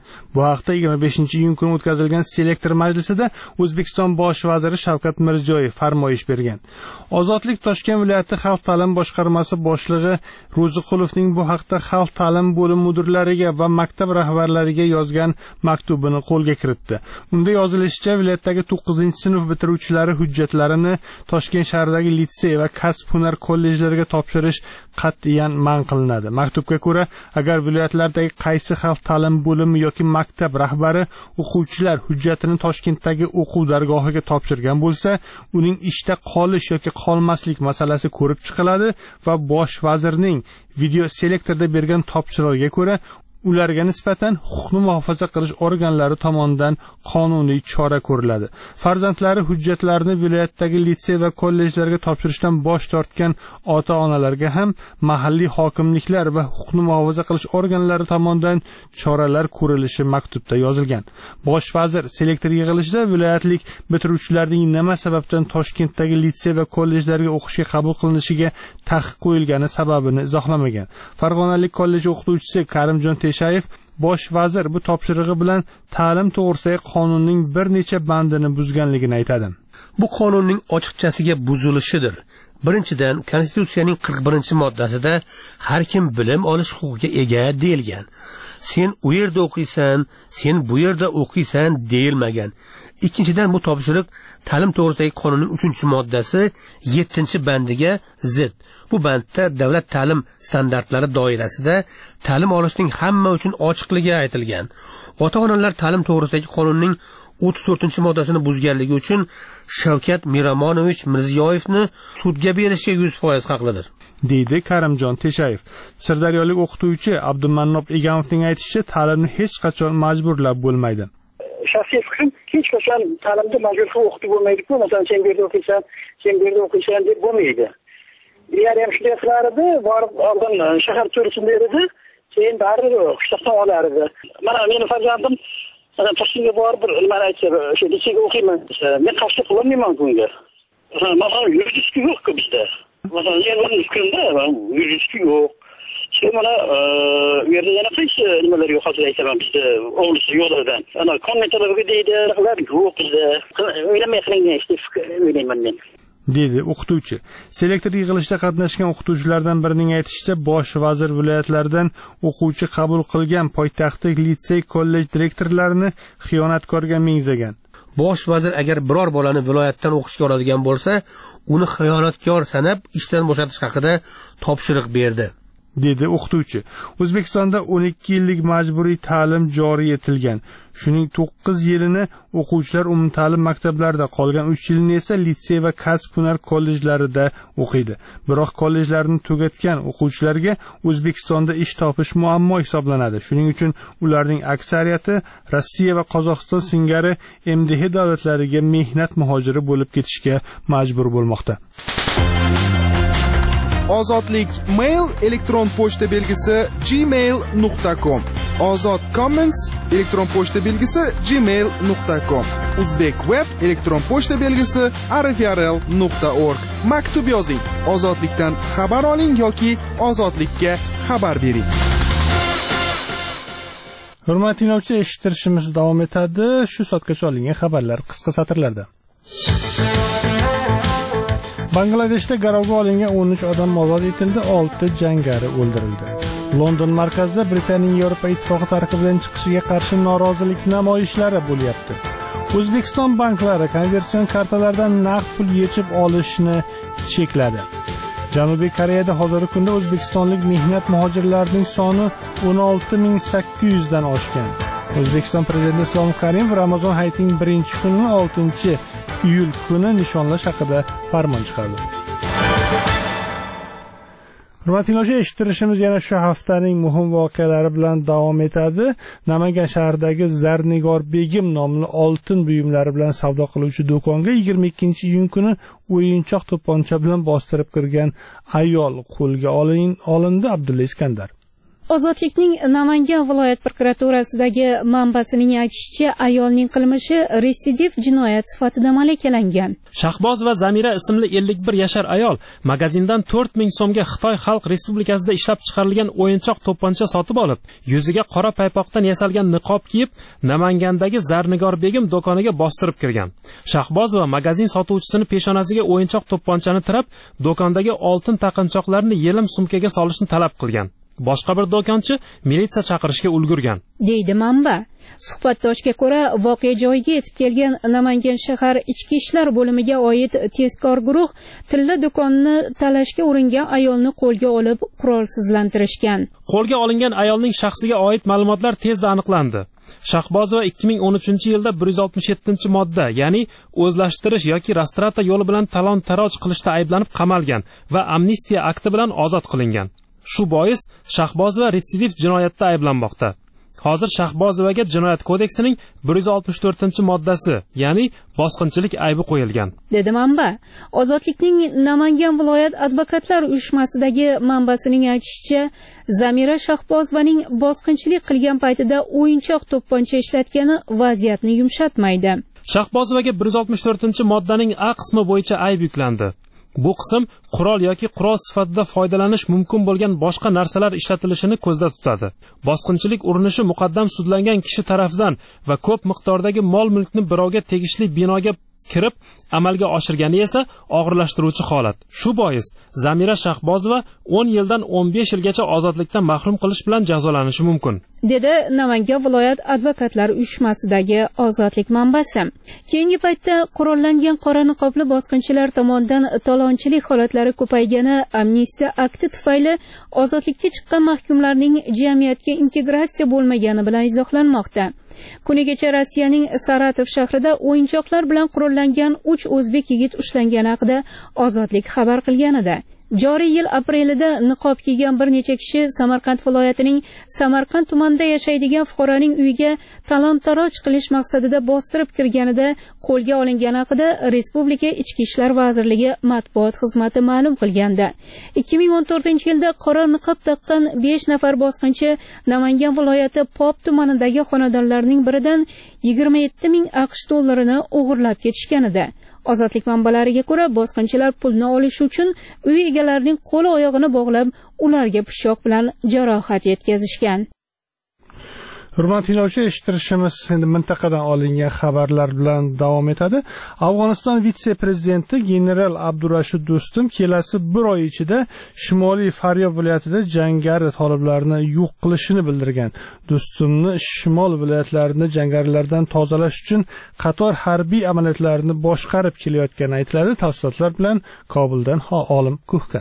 [SPEAKER 1] Bu haqda yigirma beshinchi iyun kuni o'tkazilgan selektor majlisida O'zbekiston bosh vaziri Shavkat Mirziyoyev farmoyish bergan. Ozodlik Toshkent viloyati xalq ta'lim boshqarmasi boshlig'i Ro'ziqulovning bu haqda xalq ta'lim bo'lim mudirlariga va maktab rahbarlariga yozgan maktubini qo'lga kiritdi. Unda yozilishicha, viloyatdagi to'qqizinchi sinf bitiruvchilari hujjatlarini Toshkent shahridagi litsey va kasb-hunar kollejlariga topshirish qat'iyan man qilinadi. Maktubga ko'ra, agar viloyatlardagi qaysi xalq ta'lim bo'limi yoki maktab rahbari o'quvchilar hujjatini Toshkentdagi o'quv dargohiga topshirgan bo'lsa, uning ishda qolish yoki qolmaslik masalasi ko'rib chiqiladi va bosh vazirning video selektorda bergan topshirig'iga ko'ra ularga nisbatan huquqni muhofaza qilish organlari tomonidan qonuniy chora ko'riladi. Farzandlari hujjatlarini viloyatdagi litsey va kollejlarga topshirishdan bosh tortgan ota-onalarga ham mahalliy hokimliklar va huquqni muhofaza qilish organlari tomonidan choralar ko'rilishi maktubda yozilgan. Bosh vazir selektor yig'ilishida viloyatlik bitiruvchilarning nima sababdan Toshkentdagi litsey va kollejlarga o'qishga qabul qilinishiga taqiq qo'yilgani sababini izohlamagan. Farg'onalik kollej o'qituvchisi Karimjon Teshayev bosh vazir bu topshirig'i bilan ta'lim to'g'risidagi qonunning bir necha bandini buzganligini aytadi.
[SPEAKER 5] Bu qonunning ochiqchasiga buzilishidir. Birinchidan, Konstitutsiyaning qirq birinchi moddasida har kim bilim olish huquqiga ega deyilgan. Sen u yerda o'qiysan, sen bu yerda o'qiysan deyilmagan. Ikkinchidan, bu topshiriq ta'lim to'g'risidagi qonunning uchinchi moddasi yettinchi bandiga zid. Bu bandda davlat ta'lim standartlari doirasida ta'lim olishning hamma uchun ochiqligi aytilgan. Ota-onalar ta'lim to'g'risidagi qonunning o'ttiz to'rtinchi moddasini buzganligi uchun Shavkat Miramonovich Mirziyoyevni sudga berishga yuz foiz haqlidir,
[SPEAKER 1] deydi Karimjon Teshayev. Sirdaryolik o'qituvchi Abdumannob Egamovning aytishicha, ta'limni hech qachon majburlab bo'lmaydi.
[SPEAKER 9] Shaxsiy fikrim, hech qachon ta'limda majbur qilib o'qitib bo'lmaydi-ku. Masalan, sen bu yerda o'qiysan, sen bu yerda o'qiysan deb bo'lmaydi. Ilgari ham shunday qilar edi, borib oldin shahar turisini berdi, keyin baribir qishloqdan olar edi. Mana meni farzandim Toshkentga borib bir nima aytsa, o'sha litseyga o'qiyman desa, men qarshilik qilolmayman bunga. Masalan, yuridik yo'q-ku bizda. Masalan, men fikrimda yuridik yo'q. Keyin mana u yerda yana qaysi nimalar yo'q hozir aytaman bizda o'g'lisi yo'qlardan. Ana kommentlarga deydi, ular yo'q bizda. O'ylamay qilingan ish deb o'ylayman men.
[SPEAKER 1] Dedi o'qituvchi. Selektor yig'ilishida qatnashgan o'qituvchilardan birining aytishicha, bosh vazir viloyatlardan o'quvchi qabul qilgan poytaxtlik litsey kollej direktorlarini xiyonatkorga mengzagan.
[SPEAKER 5] Bosh vazir agar biror bolani viloyatdan o'qishga oladigan bo'lsa, uni xiyonatkor sanab ishdan bo'shatish haqida topshiriq berdi, dedi o'qituvchi. O'zbekistonda o'n ikki yillik majburiy ta'lim joriy etilgan. Shuning to'qqiz yilini o'quvchilar umumta'lim maktablarida, qolgan uch yilini esa litsey va kasb-hunar kollejlarida o'qiydi. Biroq kollejlarni tugatgan o'quvchilarga O'zbekistonda ish topish muammo hisoblanadi. Shuning uchun ularning aksariyati Rossiya va Qozog'iston singari M D H davlatlariga mehnat muhojiri bo'lib ketishga majbur bo'lmoqda.
[SPEAKER 10] Ozodlik mail elektron pochta belgisi gmail nuqta com. Ozod comments elektron pochta belgisi gmail nuqta com. Uzbek web elektron pochta belgisi arifrl nuqta org. Maktub yozing. Ozodlikdan xabar oling yoki ozodlikka xabar bering.
[SPEAKER 1] Hurmatli tinglovchilar, eshittirishimiz davom etadi. Shu soatgacha olingan xabarlar qisqa satrlarda. Bangladeshda garovga olingan o'n uch odam ozod etildi, olti jangari o'ldirildi. London markazida Britaniyaning Yevropa Ittifoqi tarkibidan chiqishiga qarshi norozilik namoyishlari bo'lyapti. O'zbekiston banklari konversion kartalardan naqd pul yechib olishni chekladi. Janubiy Koreyada hozirgi kunda o'zbekistonlik mehnat muhojirlarining soni o'n olti ming sakkiz yuz dan oshgan. O'zbekiston prezidenti Islom Karimov Ramazon hayitining birinchi kunini oltinchi iyul kuni nishonlash haqida farmon chiqardi. Hurmatli tinglovchilar, eshittirishimiz yana shu haftaning muhim voqealari bilan davom etadi. Namangan shahridagi Zarnigor Begim nomli oltin buyumlari bilan savdo qiluvchi do'konga yigirma ikkinchi iyun kuni o'yinchoq to'pponcha bilan bostirib kirgan ayol qo'lga olindi. Abdulla Iskandar.
[SPEAKER 4] Ozodlikning Namangan viloyat prokuraturasidagi manbasining aytishicha, ayolning qilmishi retsidiv jinoyat sifatida malakalangan.
[SPEAKER 11] Shahboz va Zamira ismli ellik bir yashar ayol magazindan to'rt ming so'mga Xitoy Xalq Respublikasida ishlab chiqarilgan o'yinchoq to'pponcha sotib olib, yuziga qora paypoqdan yasalgan niqob kiyib, Namangandagi Zarnigor Begim do'koniga bostirib kirgan. Shahboz va magazin sotuvchisini peshonasiga o'yinchoq to'pponchani tirab, do'kondagi oltin taqinchoqlarni yelim sumkaga solishni talab qilgan. Boshqa bir do'konchi militsiya chaqirishga ulgurgan,
[SPEAKER 4] deydi manba. Suhbatdoshga ko'ra, voqea joyiga yetib kelgan Namangan shahar ichki ishlar bo'limiga oid tezkor guruh tilla do'konni talashga uringan ayolni qo'lga olib, qurolsizlantirishgan.
[SPEAKER 11] Qo'lga olingan ayolning shaxsiga oid ma'lumotlar tezda aniqlandi. Shahbozova ikki ming o'n uchinchi yilda bir yuz oltmish yettinchi modda, ya'ni o'zlashtirish yoki rastrata yo'li bilan talon-taroj qilishda ayblanib qamalgan va amnistiya akti bilan ozod qilingan. Shu bois Shahbozova retsidiv jinoyatda ayblanmoqda. Hozir Shahbozovaga Jinoyat kodeksining bir yuz oltmish to'rtinchi moddasi, ya'ni bosqinchilik aybi qo'yilgan,
[SPEAKER 4] dedi manba. Ozodlikning Namangan viloyat advokatlar uyushmasidagi manbasining aytishicha, Zamira Shahbozovaning bosqinchilik qilgan paytida o'yinchoq to'pponcha ishlatgani vaziyatni yumshatmaydi.
[SPEAKER 11] Shahbozovaga bir yuz oltmish to'rtinchi moddaning A qismi bo'yicha ayb yuklandi. Bu qism qurol yoki qurol sifatida foydalanish mumkin bo'lgan boshqa narsalar ishlatilishini ko'zda tutadi. Bosqinchilik urinishi muqaddam sudlangan kishi tomonidan va ko'p miqdordagi mol-mulkni birovga tegishli binoga kirib amalga oshirgani esa og'irlashtiruvchi holat. Shu bois Zamira Shahbozova o'n yildan o'n besh yilgacha ozodlikdan mahrum qilish bilan jazolanishi mumkin,
[SPEAKER 4] dedi Namangan viloyat advokatlar uyushmasidagi ozodlik manbasi. Keyingi paytda qurollangan qora niqobli bosqinchilar tomonidan talonchilik holatlari ko'paygani amnistiya akti tufayli ozodlikka chiqqan mahkumlarning jamiyatga integratsiya bo'lmagani bilan izohlanmoqda. Kunigacha Rossiyaning Saratov shahrida o'yinchoqlar bilan qurollangan uch o'zbek yigit ushlangani haqida ozodlik xabar qilgan edi. Joriy yil aprelida niqob kiygan bir necha kishi Samarqand viloyatining Samarqand tumanida yashaydigan fuqaroning uyiga talon-taroj qilish maqsadida bostirib kirganida qo'lga olingani haqida Respublika Ichki ishlar vazirligi matbuot xizmati ma'lum qilgandi. ikki ming o'n to'rtinchi yilda qora niqob taqqan besh nafar bosqinchi Namangan viloyati Pop tumanidagi xonadonlarning biridan yigirma yetti ming AQSh dollarini o'g'irlab ketishgan edi. Ozodlik manbalariga ko'ra, bosqinchilar pulni olish uchun uy egalarining qo'l oyog'ini bog'lab, ularga pichoq bilan jarohat yetkazishgan.
[SPEAKER 1] Hurmatli tinglovchi, eshittirishimiz endi mintaqadan olingan xabarlar bilan davom etadi. Afg'oniston vitse-prezidenti general Abdurashid Do'stum kelasi bir oy ichida Shimoliy Faryab viloyatida jangari toliblarni yo'q qilishini bildirgan. Do'stumni shimol viloyatlarini jangarilardan tozalash uchun qator harbiy amaliyotlarni boshqarib kelayotgani aytiladi. Tafsilotlar bilan Kobuldan Olim Kuhkan.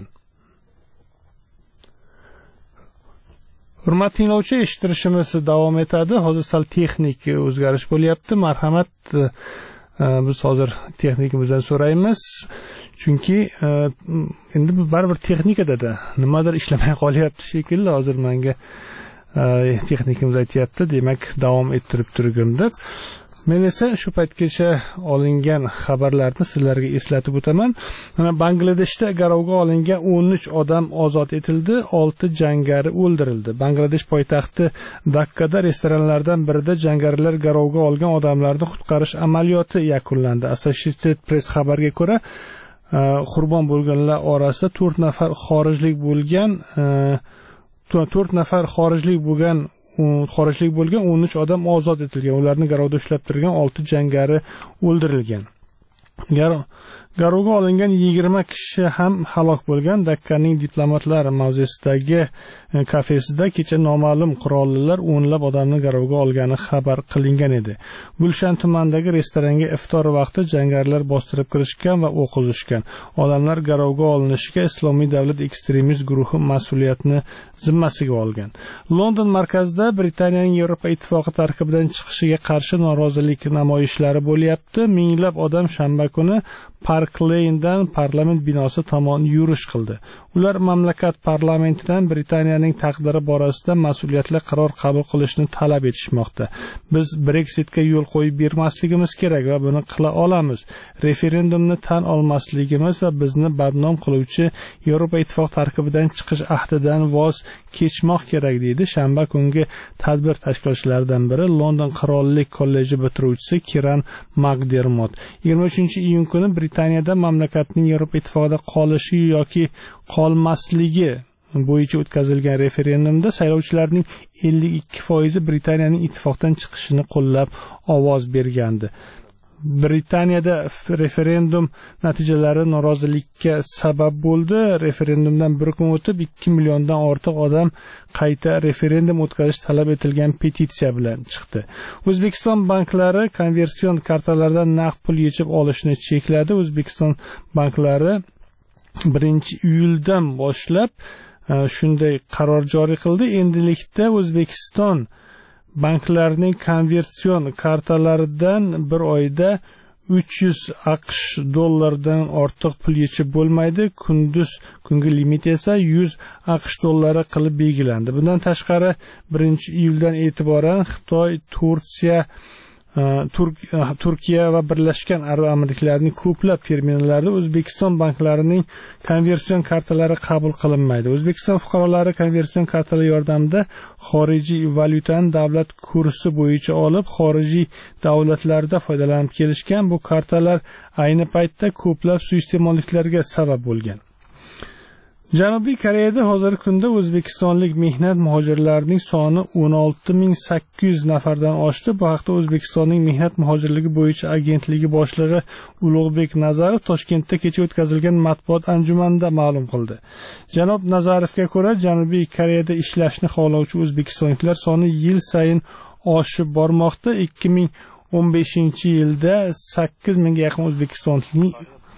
[SPEAKER 1] Hurmatli tinglovchi, eshittirishimiz davom etadi. Hozir sal texnik o'zgarish bo'lyapti. Marhamat, biz hozir texnikimizdan so'raymiz. Chunki endi bu baribir texnikada nimadir ishlamay qolyapti shekilli. Hozir menga texnikimiz aytyapti, demak davom ettirib turgin deb. Men esa shu paytgacha olingan xabarlarni sizlarga eslatib o'taman. Mana Bangladeshda garovga olingan o'n uch odam ozod etildi, olti jangari o'ldirildi. Bangladesh poytaxti Dakkada restoranlardan birida jangarilar garovga olgan odamlarni qutqarish amaliyoti yakunlandi. Associated Press xabariga ko'ra, qurbon bo'lganlar orasida to'rt nafar xorijlik bo'lgan, to'rt nafar xorijlik bo'lgan xorijlik bo'lgan o'n uch odam ozod etilgan. Ularni garovda ushlab turgan olti jangari o'ldirilgan. Garovga olingan yigirma kishi ham halok bo'lgan. Dakkaning diplomatlar mavzesidagi kafesida kecha noma'lum qurollilar o'nlab odamni garovga olgani xabar qilingan edi. Gulshan tumanidagi restoranga iftor vaqti jangarilar bostirib kirishgan va o'q uzishgan. Odamlar garovga olinishiga Islomiy davlat ekstremist guruhi mas'uliyatni zimmasiga olgan. London markazida Britaniyaning Yevropa ittifoqi tarkibidan chiqishiga qarshi norozilik namoyishlari bo'lyapti. Minglab odam shanba kuni Park Lane'dan parlament binosi tomon yurish qildi. Ular mamlakat parlamentidan Britaniyaning taqdiri borasida mas'uliyatli qaror qabul qilishni talab etishmoqda. Biz Brexitga yo'l qo'yib bermasligimiz kerak va buni qila olamiz. Referendumni tan olmasligimiz va bizni badnom qiluvchi Yevropa Ittifoq tarkibidan chiqish ahdidan voz kechmoq kerak deydi shanba kungi tadbir tashkilotchilaridan biri London qirollik kolleji bitiruvchisi Kiran Makdermot. yigirma uchinchi iyun kuni Britaniyada mamlakatning Yevropa Ittifoqida qolishi yoki qolmasligi bo'yicha o'tkazilgan referendumda saylovchilarning ellik ikki foizi Britaniyaning ittifoqdan chiqishini qo'llab ovoz bergandi. Britaniyada referendum natijalari norozilikka sabab bo'ldi. Referendumdan bir kun o'tib ikki milliondan ortiq odam qayta referendum o'tkazish talab etilgan petitsiya bilan chiqdi. O'zbekiston banklari konversion kartalardan naqd pul yechib olishni chekladi. O'zbekiston banklari birinchi iyuldan boshlab shunday qaror joriy qildi. Endilikda O'zbekiston banklarning konversion kartalaridan bir oyda uch yuz aqsh dollardan ortiq pul yechib bo'lmaydi. Kunduz kungi limit esa yuz aqsh dollari qilib belgilandi. Bundan tashqari birinchi iyuldan e'tiboran Xitoy, Turkiya Turkiya va Birlashgan Arab Amirliklarining ko'plab terminallarida O'zbekiston banklarining konversion kartalari qabul qilinmaydi. O'zbekiston fuqarolari konversion kartalar yordamida xorijiy valyutani davlat kursi bo'yicha olib, xorijiy davlatlarda foydalanib kelishgan. Bu kartalar ayni paytda ko'plab suiiste'molliklarga sabab bo'lgan. Janubiy Koreyada hozirgi kunda o'zbekistonlik mehnat muhojirlarining soni o'n olti ming sakkiz yuz nafardan oshdi. Bu haqda O'zbekistonning mehnat muhojirligi bo'yicha agentligi boshlig'i Ulug'bek Nazarov Toshkentda kecha o'tkazilgan matbuot anjumanida ma'lum qildi. Janob Nazarovga ko'ra, Janubiy Koreyada ishlashni xohlovchi o'zbekistonliklar soni yil sayin oshib bormoqda. ikki ming o'n beshinchi yilda sakkiz mingga yaqin o'zbekistonlikning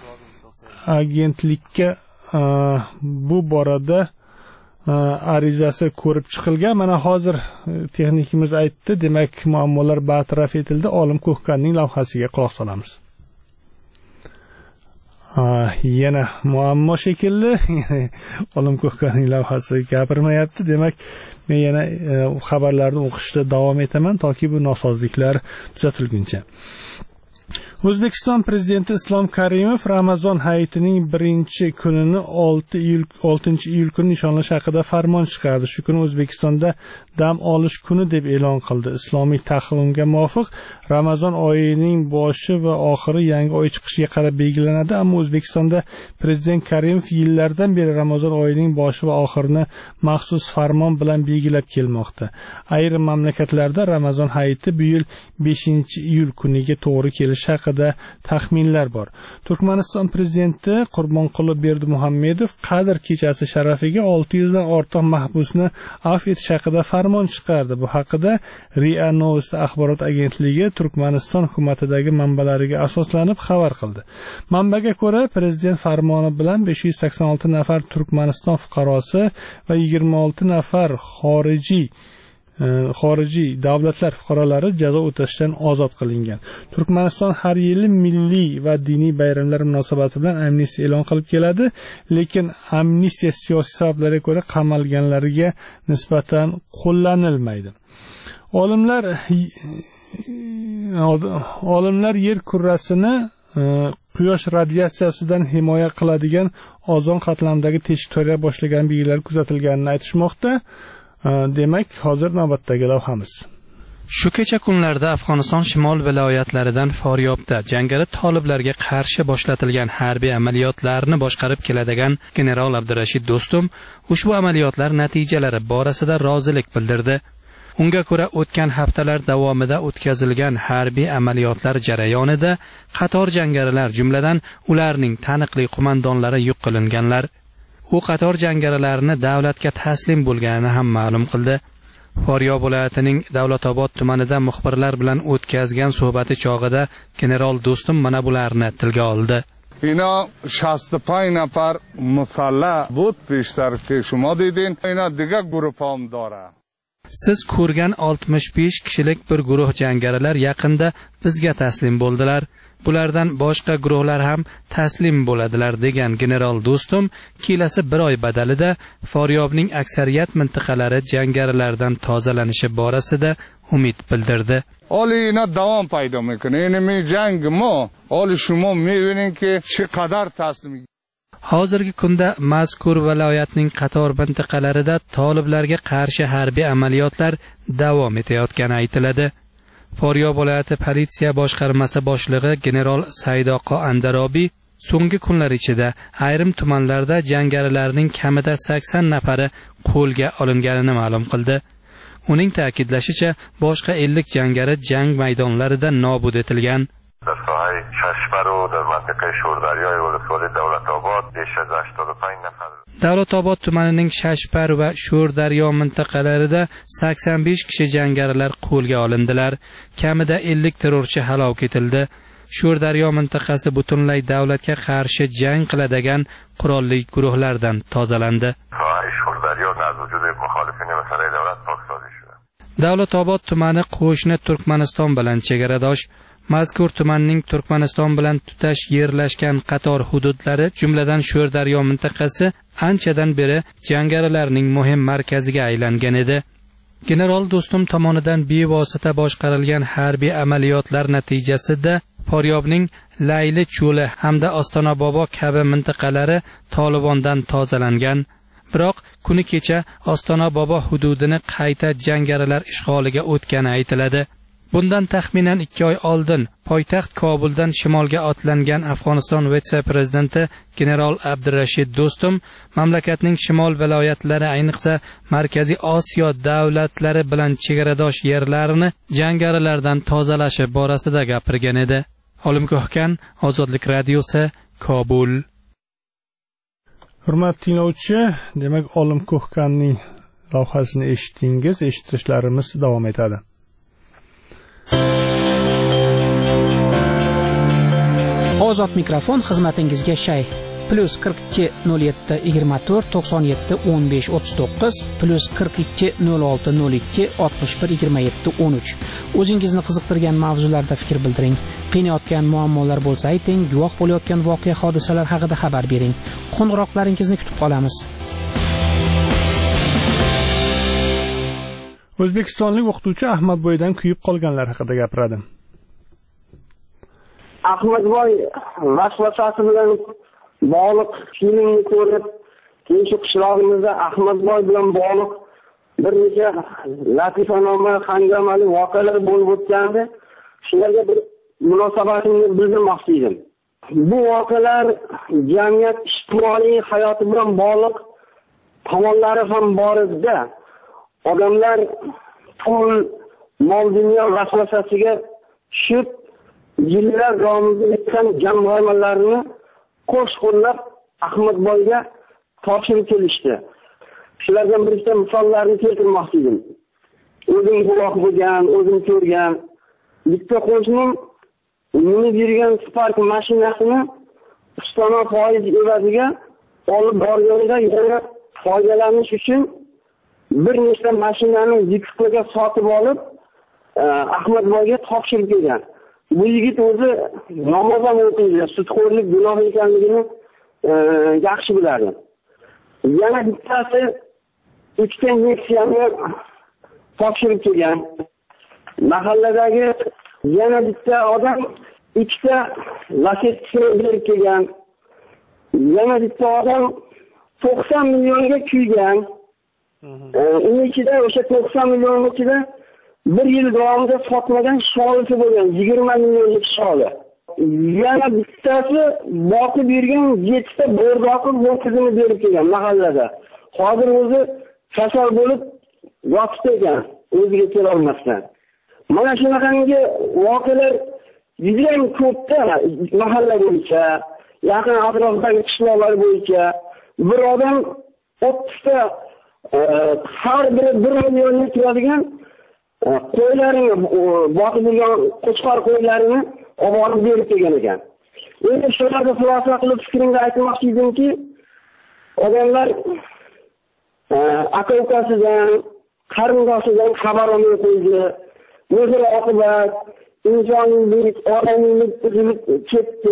[SPEAKER 1] agentlikka bu borada arizasi ko'rib chiqilgan. Mana hozir texnikimiz aytdi, demak muammolar bartaraf etildi. Olim Ko'hkanning lavhasiga quloq solamiz. Yana muammo shekilli. Olim Ko'hkanning lavhasi gapirmayapti. Demak, men yana xabarlarni o'qishda davom etaman toki bu nosozliklar tuzatilguncha. O'zbekiston prezidenti Islom Karimov Ramazon hayitining birinchi kunini oltinchi iyul kuni nishonlash haqida farmon chiqardi. Shu kuni O'zbekistonda dam olish kuni deb e'lon qildi. Islomiy taqvimga muvofiq Ramazon oyining boshi va oxiri yangi oy chiqishiga qarab belgilanadi, ammo O'zbekistonda prezident Karimov yillardan beri Ramazon oyining boshi va oxirini maxsus farmon bilan belgilab kelmoqda. Ayrim mamlakatlarda Ramazon hayiti bu yil beshinchi iyul kuniga to'g'ri kelishi haqida taxminlar bor. Turkmaniston prezidenti Qurbonquli Berdimuhammedov Qadr kechasi sharafiga olti yuz dan ortiq mahbusni afv etish haqida farmon chiqardi. Bu haqida R I A Novosti axborot agentligi Turkmaniston hukumatidagi manbalariga asoslanib xabar qildi. Manbaga ko'ra, prezident farmoni bilan besh yuz sakson olti nafar Turkmaniston fuqarosi va yigirma olti nafar xorijiy xorijiy davlatlar fuqarolari jazo o'tashdan ozod qilingan. Turkmaniston har yili milliy va diniy bayramlar munosabati bilan amnistiya e'lon qilib keladi, lekin amnistiya siyosiy sabablarga ko'ra qamalganlarga nisbatan qo'llanilmaydi. Olimlar olimlar yer kurrasini quyosh radiatsiyasidan himoya qiladigan ozon qatlamdagi teshik to'ra boshlagan belgilar kuzatilganini aytishmoqda. Demak, hozir navbatdagi lavhamiz.
[SPEAKER 12] Shu kecha kunlarda Afg'oniston shimol viloyatlaridan Faryobda jangari toliblarga qarshi boshlatilgan harbiy amaliyotlarni boshqarib keladigan general Abdurashid Do'stum ushbu amaliyotlar natijalari borasida rozilik bildirdi. Unga ko'ra, o'tgan haftalar davomida o'tkazilgan harbiy amaliyotlar jarayonida qator jangarilar, jumladan ularning taniqli qo'mondonlari yo'q qilinganlar. U qator jangarilarni davlatga taslim bo'lganini ham ma'lum qildi. Faryob viloyatining Davlatobod tumanida muxbirlar bilan o'tkazgan suhbati chog'ida general Do'stum mana bularni tilga oldi.
[SPEAKER 13] اینا شصت و پنج نفر مسلح بود پیشتر که شما دیدین. اینا دیگه گروه هم داره.
[SPEAKER 12] Siz ko'rgan oltmish besh kishilik bir guruh jangarilar yaqinda bizga taslim bo'ldilar. bulardan boshqa guruhlar ham taslim bo'ladilar degan general Do'stum kelasi bir oy badalida Faryobning aksariyat mintaqalari jangarilardan tozalanishi borasida umid bildirdi.
[SPEAKER 13] حالا اینا دوام پیدا میکنه. یعنی جنگ ما حالا شما میبینین که چقدر تسلیم.
[SPEAKER 12] hozirgi kunda mazkur viloyatning qator mintaqalarida toliblarga qarshi harbiy amaliyotlar davom etayotgani aytiladi. Faryob viloyati politsiya boshqarmasi boshlig'i general Saydoqo Andarobiy so'nggi kunlar ichida ayrim tumanlarda jangarilarning kamida sakson nafari qo'lga olinganini ma'lum qildi. Uning ta'kidlashicha, boshqa ellik jangari jang maydonlarida nobud etilgan.
[SPEAKER 14] در ساحه ششبر و در منطقه شوردریای ولسوالی دولت‌آباد بیش از هشتاد و پنج نفر
[SPEAKER 12] Davlatobod tumanining Shashpar va Sho'rdaryo mintaqalarida sakson besh kishi jangarilar qo'lga olindilar. Kamida ellik terrorchi halok etildi. Sho'rdaryo mintaqasi butunlay davlatga qarshi jang qiladigan qurolli guruhlardan tozalandi. Davlatobod tumani qo'shni Turkmaniston bilan chegaradosh. Mazkur tumanning Turkmaniston bilan tutash yerlashgan qator hududlari, jumladan Sho'rdaryo mintaqasi anchadan beri jangarilarning muhim markaziga aylangan edi. General Do'stum tomonidan bevosita boshqarilgan harbiy amaliyotlar natijasida Faryobning Layli cho'li hamda Ostona Bobo kabi mintaqalari Tolibondan tozalangan. Biroq kuni kecha Ostona Bobo hududini qayta jangarilar ishg'oliga o'tgani aytiladi. Bundan taxminan ikki oy oldin poytaxt Kobuldan shimolga otlangan Afg'oniston vitse-prezidenti general Abdurashid Do'stum mamlakatning shimol viloyatlari, ayniqsa Markaziy Osiyo davlatlari bilan chegaradosh yerlarini jangarilardan tozalashi borasida gapirgan edi. Olimko'hkan, Ozodlik radiosi, Kobul.
[SPEAKER 1] Hurmatli tinglovchi, demak Olimko'hkanning lavhasini eshitdingiz, eshitishlarimiz davom etadi.
[SPEAKER 2] Ozod mikrofon xizmatingizga shay. Plus qirq ikki nol yetti yigirma to'rt to'qson yetti o'n besh o'ttiz to'qqiz, plus qirq ikki nol olti nol ikki oltmish bir yigirma yetti o'n uch. O'zingizni qiziqtirgan mavzularda fikr bildiring. Qiynayotgan muammolar bo'lsa ayting, guvoh bo'layotgan voqea hodisalar haqida xabar bering. Qo'ng'iroqlaringizni kutib qolamiz.
[SPEAKER 1] O'zbekistonlik o'qituvchi Ahmadboydan kuyib qolganlar haqida gapiradi.
[SPEAKER 9] Ahmadboy vasvasasi bilan bog'liq filmni ko'rib, keyin shu qishlog'imizda Ahmadboy bilan bog'liq bir necha latifanoma, hangamali voqealar bo'lib o'tgandi. Shularga bir munosabatimni bildirmoqchi edim. Bu voqealar jamiyat ijtimoiy hayoti bilan bog'liq tomonlari ham bor edi. Odamlar pul, mol dunyo vasvasasiga tushib, yillar davomida o'tgan jamg'armalarni qo'sh-qo'llab Ahmadboyga topshirib kelishdi. Shulardan birikta misollarni keltirmoqchi edim. O'zim guvoh bo'lgan, o'zim ko'rgan bitta qo'shnim minib yurgan Spark mashinasini ustama foiz evaziga olib borganida yana foydalanish uchun bir nechta mashinani Zikrga sotib olib Ahmadboyga topshirib kelgan. Bu yigit o'zi namoz ham o'qiydi, sudxo'rlik gunoh ekanligini yaxshi biladi. Yana bittasi ikkita Nexia'ni topshirib kelgan. Mahalladagi yana bitta odam ikkita Lacetti'ni berib kelgan. Yana bitta odam to'qson millionga kuygan. Uning ichida o'sha to'qson million ichida bir yil davomida sotmagan sholisi bo'lgan, yigirma millionlik sholi. Yana bittasi boqib yurgan yettita bo'rdoqi ho'kizini berib kelgan mahallada. Hozir o'zi kasal bo'lib yotibdi ekan, o'ziga kela olmasdan. Mana shunaqangi voqealar juda ham ko'pda mahalla bo'yicha, yaqin atrofdagi qishloqlar bo'yicha bir odam o'ttizta har biri bir millionga kiradigan qo'ylarini, boqib yurgan qo'chqor qo'ylarini olib berib kelgan ekan. Endi shularga xulosa qilib fikrimni aytmoqchi edimki, odamlar aka-ukasidan, qarindoshidan xabar olmay qo'ydi. Mehr oqibat insoniylik, odamiylik uzilib ketdi.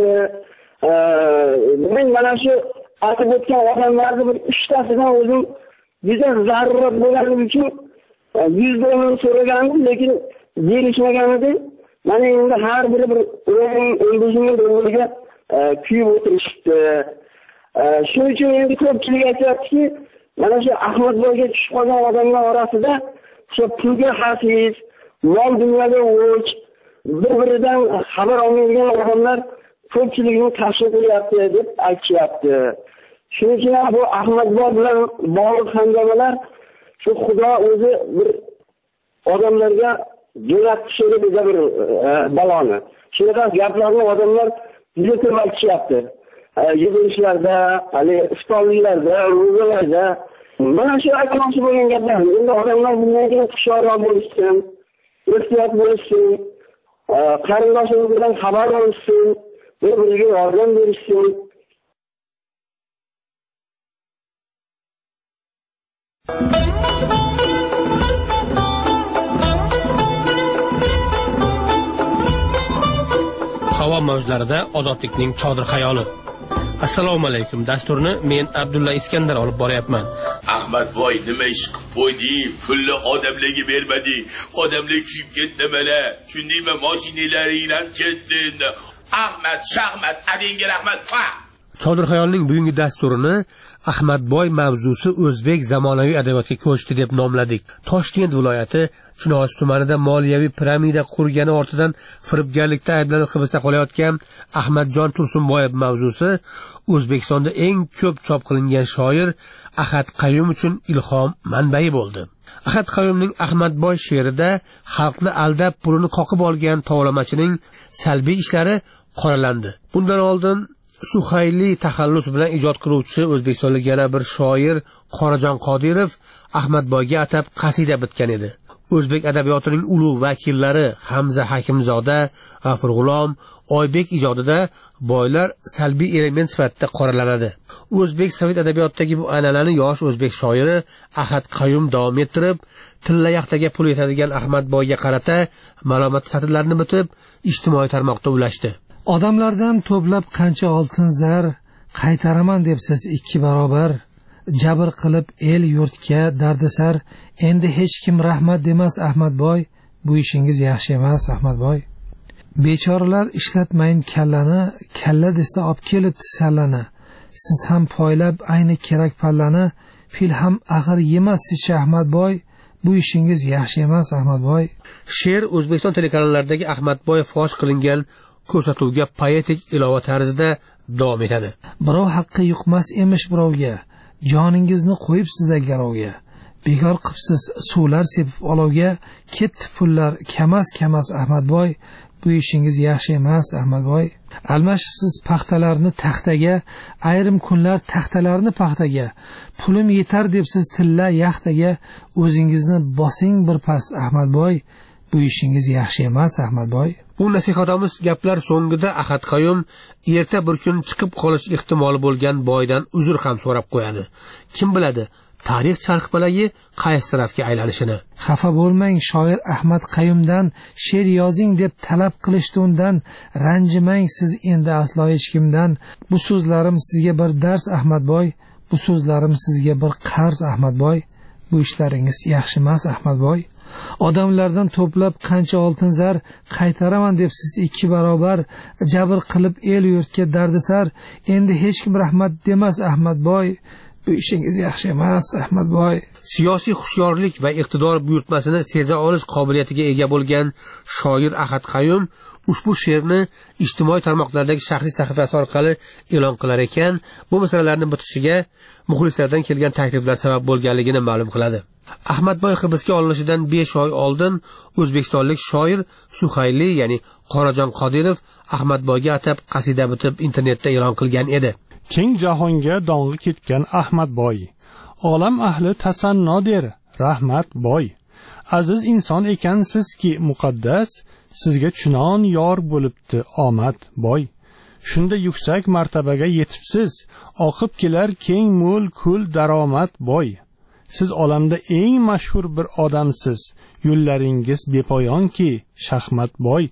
[SPEAKER 9] Men mana shu aytib o'tgan odamlarni bir uchtasidan o'zim juda zarurat bo'lganligi uchun yuz dollar so'ragandim, lekin berishmagan edi. Mana endi har biri bir o'n besh ming dollarga kuyib o'tirishdi. Shuning uchun endi ko'pchilik aytyaptiki, mana shu Ahmadboyga tushib qolgan odamlar orasida shu pulga hafiz, mol dunyoga o'ch, bir-biridan xabar olmaydigan odamlar ko'pchilikni tashkil qilyapti deb aytishyapti. Shuning uchun bu Ahmadboy bilan bog'liq hangamalar shu Xudo o'zi bir odamlarga jo'natib berdi bir baloni. Shunaqa gaplarni odamlar juda ko'p aytishyapti. Yig'ilishlarda, hali iftorliklarda, ro'zalarda mana shu aytmoqchi bo'lgan gaplar. Endi odamlar bundan keyin hushyorroq bo'lishsin, ehtiyot bo'lishsin, qarindoshlardan xabar olishsin, bir-biriga yordam berishsin.
[SPEAKER 5] Havo mavjlarida ozodlikning chodir xayoli. Assalomu alaykum. Dasturni men Abdulla Iskandar olib boryapman.
[SPEAKER 15] Ahmadboy nima ish qilib qo'yding? Pulni odamlarga bermading. Odamlar kuyib ketdi mana. Tushundingmi? Mashinalar ketdi endi. Ahmad, Shahmat, adinga rahmat. Fa!
[SPEAKER 5] Chodir xayolning bugungi dasturini Ahmadboy mavzusi o'zbek zamonaviy adabiyotga ko'chdi deb nomladik. Toshkent viloyati Chinoz tumanida moliyaviy piramida qurgani ortidan firibgarlikda ayblanib hibsda qolayotgan Ahmadjon Tursunboyev mavzusi O'zbekistonda eng ko'p chop qilingan shoir Ahad Qayum uchun ilhom manbai bo'ldi. Ahad Qayumning Ahmadboy she'rida xalqni aldab pulini qoqib olgan tovlamachining salbiy ishlari qoralandi. Bundan oldin Suhayli taxallus bilan ijod qiluvchi o'zbekistonlik yana bir shoir Qorajon Qodirov Ahmadboyga atab qasida bitgan edi. O'zbek adabiyotining ulug' vakillari Hamza Hakimzoda, G'afur G'ulom, Oybek ijodida boylar salbiy element sifatida qoralanadi. O'zbek sovet adabiyotidagi bu an'anani yosh o'zbek shoiri Ahad Qayum davom ettirib, tilla yaxtaga pul yetadigan Ahmadboyga qarata malomat satrlarini bitib, ijtimoiy tarmoqda ulashdi.
[SPEAKER 8] Odamlardan to'plab qancha oltin zar qaytaraman debsiz ikki barobar, jabr qilib el yurtga dardisar, endi hech kim rahmat demas Ahmadboy, bu ishingiz yaxshi emas Ahmadboy. Bechoralar ishlatmayin kallani, kalla desa olib kelibdi sallani. Siz ham poylab ayni kerak pallani, fil ham axir yemassiz Ahmadboy, bu ishingiz yaxshi emas Ahmadboy.
[SPEAKER 5] She'r O'zbekiston telekanallardagi Ahmadboy fosh qilingan ko'rsatuvga poetik ilova tarzida davom etadi.
[SPEAKER 8] Birov haqqi yuqmas emish birovga, joningizni qo'yib sizda garovga. Bekor qipsiz suvlar sepib olovga, ketdi pullar kamas kamas Ahmadboy, bu ishingiz yaxshi emas Ahmadboy. Almashibsiz paxtalarni taxtaga, ayrim kunlar taxtalarni paxtaga, pulim yetar debsiz tilla yaxtaga, o'zingizni bosing bir pas Ahmadboy, bu ishingiz yaxshi emas Ahmadboy.
[SPEAKER 5] Bu nasihatamiz gaplar so'ngida Ahad Qayum erta bir kun chiqib qolish ehtimoli bo'lgan boydan uzr ham so'rab qo'yadi. Kim biladi, tarix charxpalagi qaysi tarafga aylanishini.
[SPEAKER 8] Xafa bo'lmang, shoir Ahmad Qayumdan she'r yozing deb talab qilishdi undan, ranjimang siz endi aslo hech kimdan. Bu so'zlarim sizga bir dars Ahmadboy, bu so'zlarim sizga bir qarz Ahmadboy, bu ishlaringiz yaxshi emas Ahmadboy. Odamlardan to'plab qancha oltin zar qaytaraman debsiz ikki barobar, jabr qilib el yurtga dardisar, endi hech kim rahmat demas Ahmadboy, bu ishingiz yaxshi emas Ahmadboy.
[SPEAKER 5] Siyosiy xushyorlik va iqtidor buyurtmasini seza olish qobiliyatiga ega bo'lgan shoir Ahad Qayum ushbu she'rni ijtimoiy tarmoqlardagi shaxsiy sahifasi orqali e'lon qilar ekan, bu masalalarning bitishiga muxlislardan kelgan takliflar sabab bo'lganligini ma'lum qiladi. Ahmadboy hibsga olinishidan besh oy oldin o'zbekistonlik shoir Suhayli, ya'ni Qorajon Qodirov Ahmadboyga atab qasida bitib internetda e'lon qilgan edi.
[SPEAKER 1] Keng jahonga dong'i ketgan Ahmadboy, olam ahli tasanno der, rahmat boy. Aziz inson ekansizki muqaddas, sizga chunon yor bo'libdi omad boy. Shunda yuksak martabaga yetibsiz, oqib kelar keng mo'l kul daromad boy. Siz olamda eng mashhur bir odamsiz, yo'llaringiz bepoyonki Shahmat boy.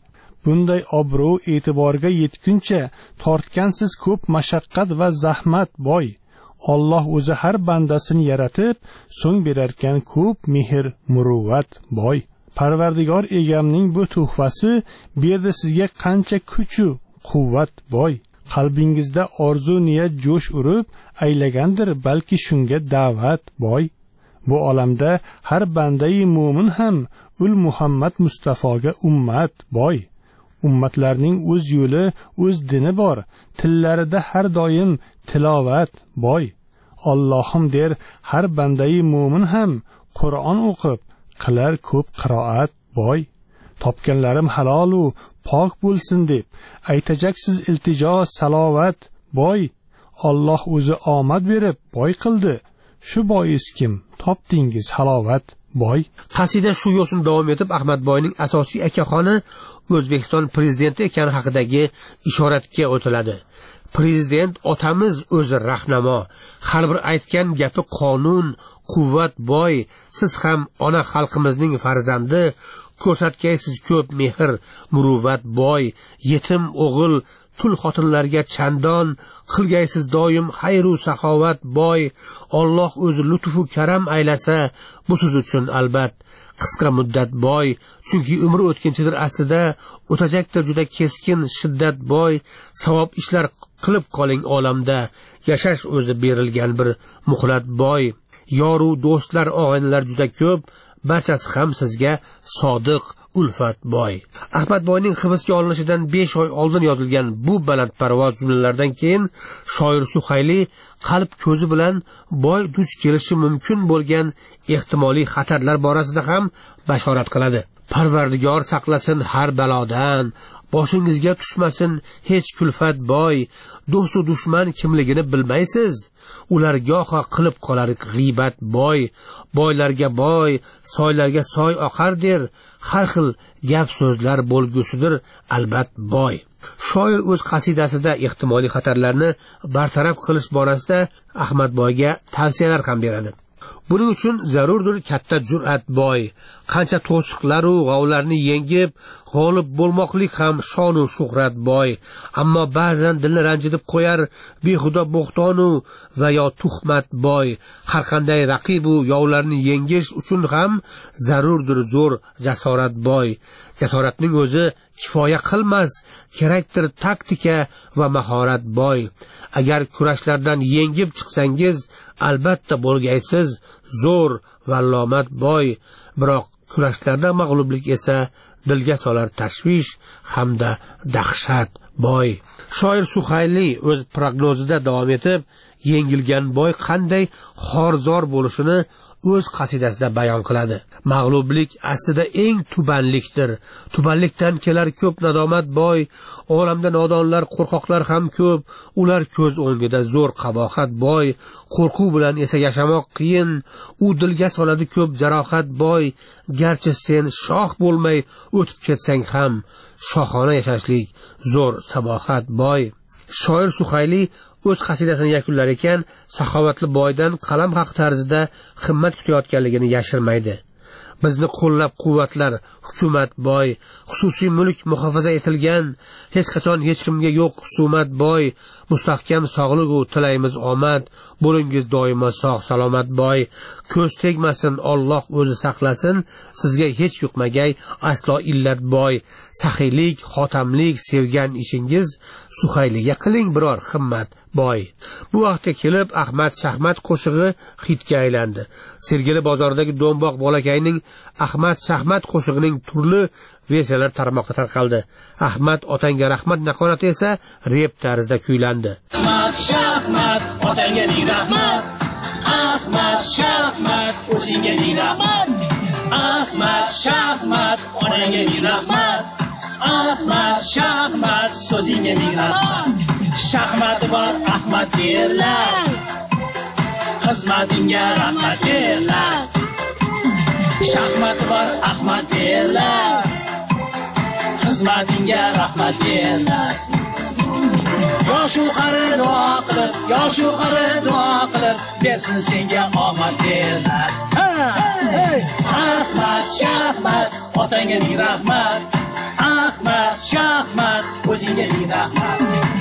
[SPEAKER 1] bunday obro' e'tiborga yetguncha tortgansiz ko'p mashaqqat va zahmat boy. Alloh o'zi har bandasini yaratib, so'ng berarkan ko'p mehr, muruvvat boy. Parvardigor egamning bu tuhfasi berdi sizga qancha kuchu, quvvat boy. Qalbingizda orzu niyat jo'sh urib, aylagandir balki shunga da'vat boy. Bu olamda har bandai mu'min ham ul Muhammad Mustafoga ummat boy. Ummatlarning o'z yo'li, o'z dini bor, tillarida har doim tilovat boy. Allohim der har bandai mu'min ham Qur'on o'qib, qilar ko'p qiroat boy. Topganlarim halol u pok bo'lsin deb aytajaksiz iltijo salovat boy. Alloh o'zi omad berib boy qildi. Shu bois kim topdingiz halovat boy.
[SPEAKER 5] Qasida shu yo'sin davom etib Ahmadboyning asosiy akaxoni O'zbekiston prezidenti ekani haqidagi ishoratga o'tiladi. Prezident otamiz o'zi rahnamo, har bir aytgan gapi qonun, quvvat boy. Siz ham ona xalqimizning farzandi, ko'rsatgaysiz ko'p mehr, muruvvat boy. Yetim o'g'il tul xotinlarga chandon, qilgaysiz doim xayru saxovat boy. Alloh o'zi lutfu karam aylasa, bu siz uchun albat qisqa muddat boy. Chunki umr o'tkinchidir aslida, o'tajakdir juda keskin shiddat boy. Savob ishlar qilib qoling olamda, yashash o'zi berilgan bir muhlat boy. Yoru do'stlar, og'aynilar juda ko'p, barchasi ham sizga sodiq ulfat boy. Ahmadboyning hibsga olinishidan besh oy oldin yozilgan bu balandparvoz jumlalardan keyin shoir Suhayli qalb ko'zi bilan boy duch kelishi mumkin bo'lgan ehtimoliy xatarlar borasida ham bashorat qiladi. Parvardigor saqlasin har balodan, boshingizga tushmasin hech kulfat boy. Do'st va dushman kimligini bilmaysiz, ular goho qilib qolar g'iybat boy. Boylarga boy, soylarga soy oqar der, har xil gap so'zlar bo'lgusidir albat boy. Shoir o'z qasidasida ehtimoliy xatarlarni bartaraf qilish borasida Ahmadboyga tavsiyalar ham beradi. Buning uchun zarurdir katta jur'at boy. Qancha to'siqlar u g'ovlarni yengib, g'olib bo'lmoqlik ham shon u shuhrat boy. Ammo ba'zan dilni ranjitib qo'yar behuda bo'xtonu va yo tuhmat boy. Har qanday raqib u yovlarni yengish uchun ham zarurdir zo'r jasorat boy. Jasoratning o'zi kifoya qilmas, kerakdir taktika va mahorat boy. Agar kurashlardan yengib chiqsangiz, albatta bo'lgaysiz zo'r vallomat boy. Biroq kurashlarda mag'lublik esa dilga solar tashvish hamda dahshat boy. Shoir Suhayli o'z prognozida davom etib, yengilgan boy qanday xorzor bo'lishini o'z qasidasida bayon qiladi. Mag'lublik aslida eng tubanlikdir. Tubanlikdan kelar ko'p nadomat boy. Olamda nodonlar, qo'rqoqlar ham ko'p. Ular ko'z o'ngida zo'r qabohat boy. Qo'rquv bilan esa yashamoq qiyin. U dilga soladi ko'p jarohat boy. Garchi sen shoh bo'lmay o'tib ketsang ham shohona yashashlik zo'r sabohat boy. Shoir Suhayli o'z qasidasini yakunlar ekan, saxovatli boydan qalam haq tarzida himmat kutayotganligini yashirmaydi. Bizni qo'llab-quvvatlar hukumat boy, xususiy mulk muhofaza etilgan, hech qachon hech kimga yo'q husumat boy. Mustahkam sog'lik u tilaymiz omad, bo'lingiz doimo sog' salomat boy. Ko'z tegmasin, Alloh o'zi saqlasin, sizga hech yuqmagay aslo illat boy. Saxiylik, xotamlik sevgan ishingiz Suhayliga qiling biror himmat boy. Bu vaqtga kelib Ahmad Shahmat qo'shig'i xitga aylandi. Sergeli bozoridagi do'mboq bolakayning Ahmad Shahmat qo'shig'ining turli versiyalar tarmoqda tarqaldi. Ahmad otangga rahmat naqorati esa rep tarzda kuylandi.
[SPEAKER 16] Ahmad Shahmat otangga rahmat. Ahmad Shahmat o'zingga rahmat. Ahmad Shahmat onangga rahmat. Ahmad Shahmat so'zingga rahmat. Shahmat bor Ahmad derlar, xizmatingga rahmat derlar. Shahmat bor Ahmad derlar, xizmatingga rahmat derlar. Yosh uqari duo qilib, yosh uqari duo qilib, bersin senga omad derlar. Ahmad Shahmat otangga rahmat. Ahmad Shahmat o'zingga ming rahmat.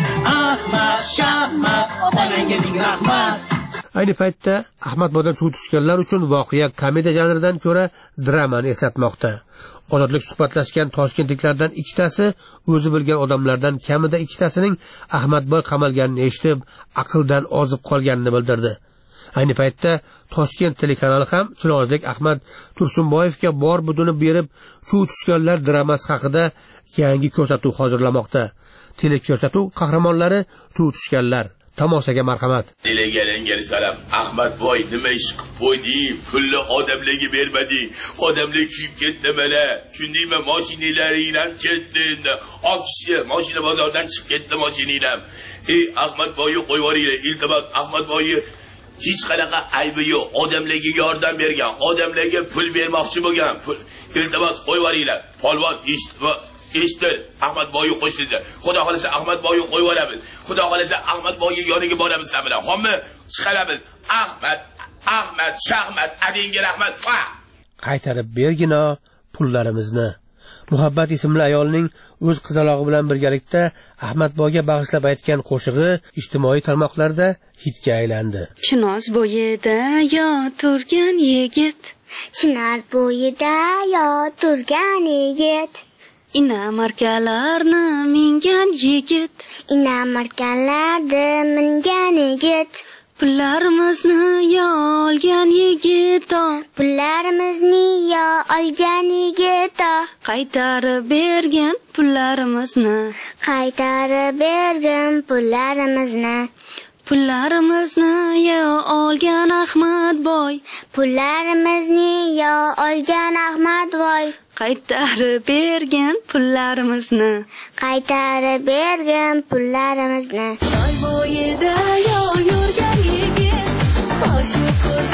[SPEAKER 16] Ahmad Shahmat onangga ming rahmat.
[SPEAKER 5] Ayni paytda Ahmadboydan chuv tushganlar uchun voqea komediya janridan ko'ra dramani eslatmoqda. Ozodlik suhbatlashgan toshkentliklardan ikkitasi o'zi bilgan odamlardan kamida ikkitasining Ahmadboy qamalganini eshitib, aqldan ozib qolganini bildirdi. Ayni paytda Toshkent telekanali ham Chilonzibek Ahmad Tursunboyevga bor budini berib, chuv tushganlar dramasi haqida yangi ko'rsatuv hozirlamoqda. Teleko'rsatuv qahramonlari chuv tushganlar. Tomoshaga marhamat.
[SPEAKER 15] Delegalangan salam. Ahmadboy nima ish qilib qo'ydi? Pulni odamlarga bermadi. Odamlar kuyib ketdi mana. Shundaymi mashinalaringdan ketdin. Oqishga mashina bozordan chiqib ketdi mashinanglar. Ey Ahmadboyni qo'yib yuboringlar. Iltimos Ahmadboyni hech qanaqa aybi yo'q. Odamlarga yordam bergan, odamlarga pul bermoqchi bo'lgan. Pul iltimos qo'yib yuboringlar. Polvon eshitdi. Eshitdi, Ahmadboyni qo'shdi. Xudo xolasa Ahmadboyni qo'yib olamiz. Xudo xolasa Ahmadboyni yoniga boramiz sizlar bilan. Hamma chiqaramiz. Ahmad, Ahmad, Shahmat, adingga rahmat.
[SPEAKER 5] Qaytarib bergina pullarimizni. Muhabbat ismli ayolning o'z qizalog'i bilan birgalikda Ahmadboyga bag'ishlab aytgan qo'shig'i ijtimoiy tarmoqlarda hitga aylandi.
[SPEAKER 17] Chinoz bo'yida yo turgan yigit,
[SPEAKER 18] Chinoz bo'yida yo turgan yigit,
[SPEAKER 17] ina markalarni mingan yigit,
[SPEAKER 18] ina markalarni mingan yigit,
[SPEAKER 17] pullarimizni yo olgan yigit,
[SPEAKER 18] pullarimizni yo olgan yigit,
[SPEAKER 17] qaytarib bergin pullarimizni,
[SPEAKER 18] qaytarib bergin pullarimizni.
[SPEAKER 17] Pullarimizni yo olgan Ahmadboy,
[SPEAKER 18] pullarimizni yo olgan Ahmadboy,
[SPEAKER 17] qaytarib bergin pullarimizni,
[SPEAKER 18] qaytarib bergin pullarimizni.
[SPEAKER 17] Soy bo'yida yo yurgan yigit, qo'shib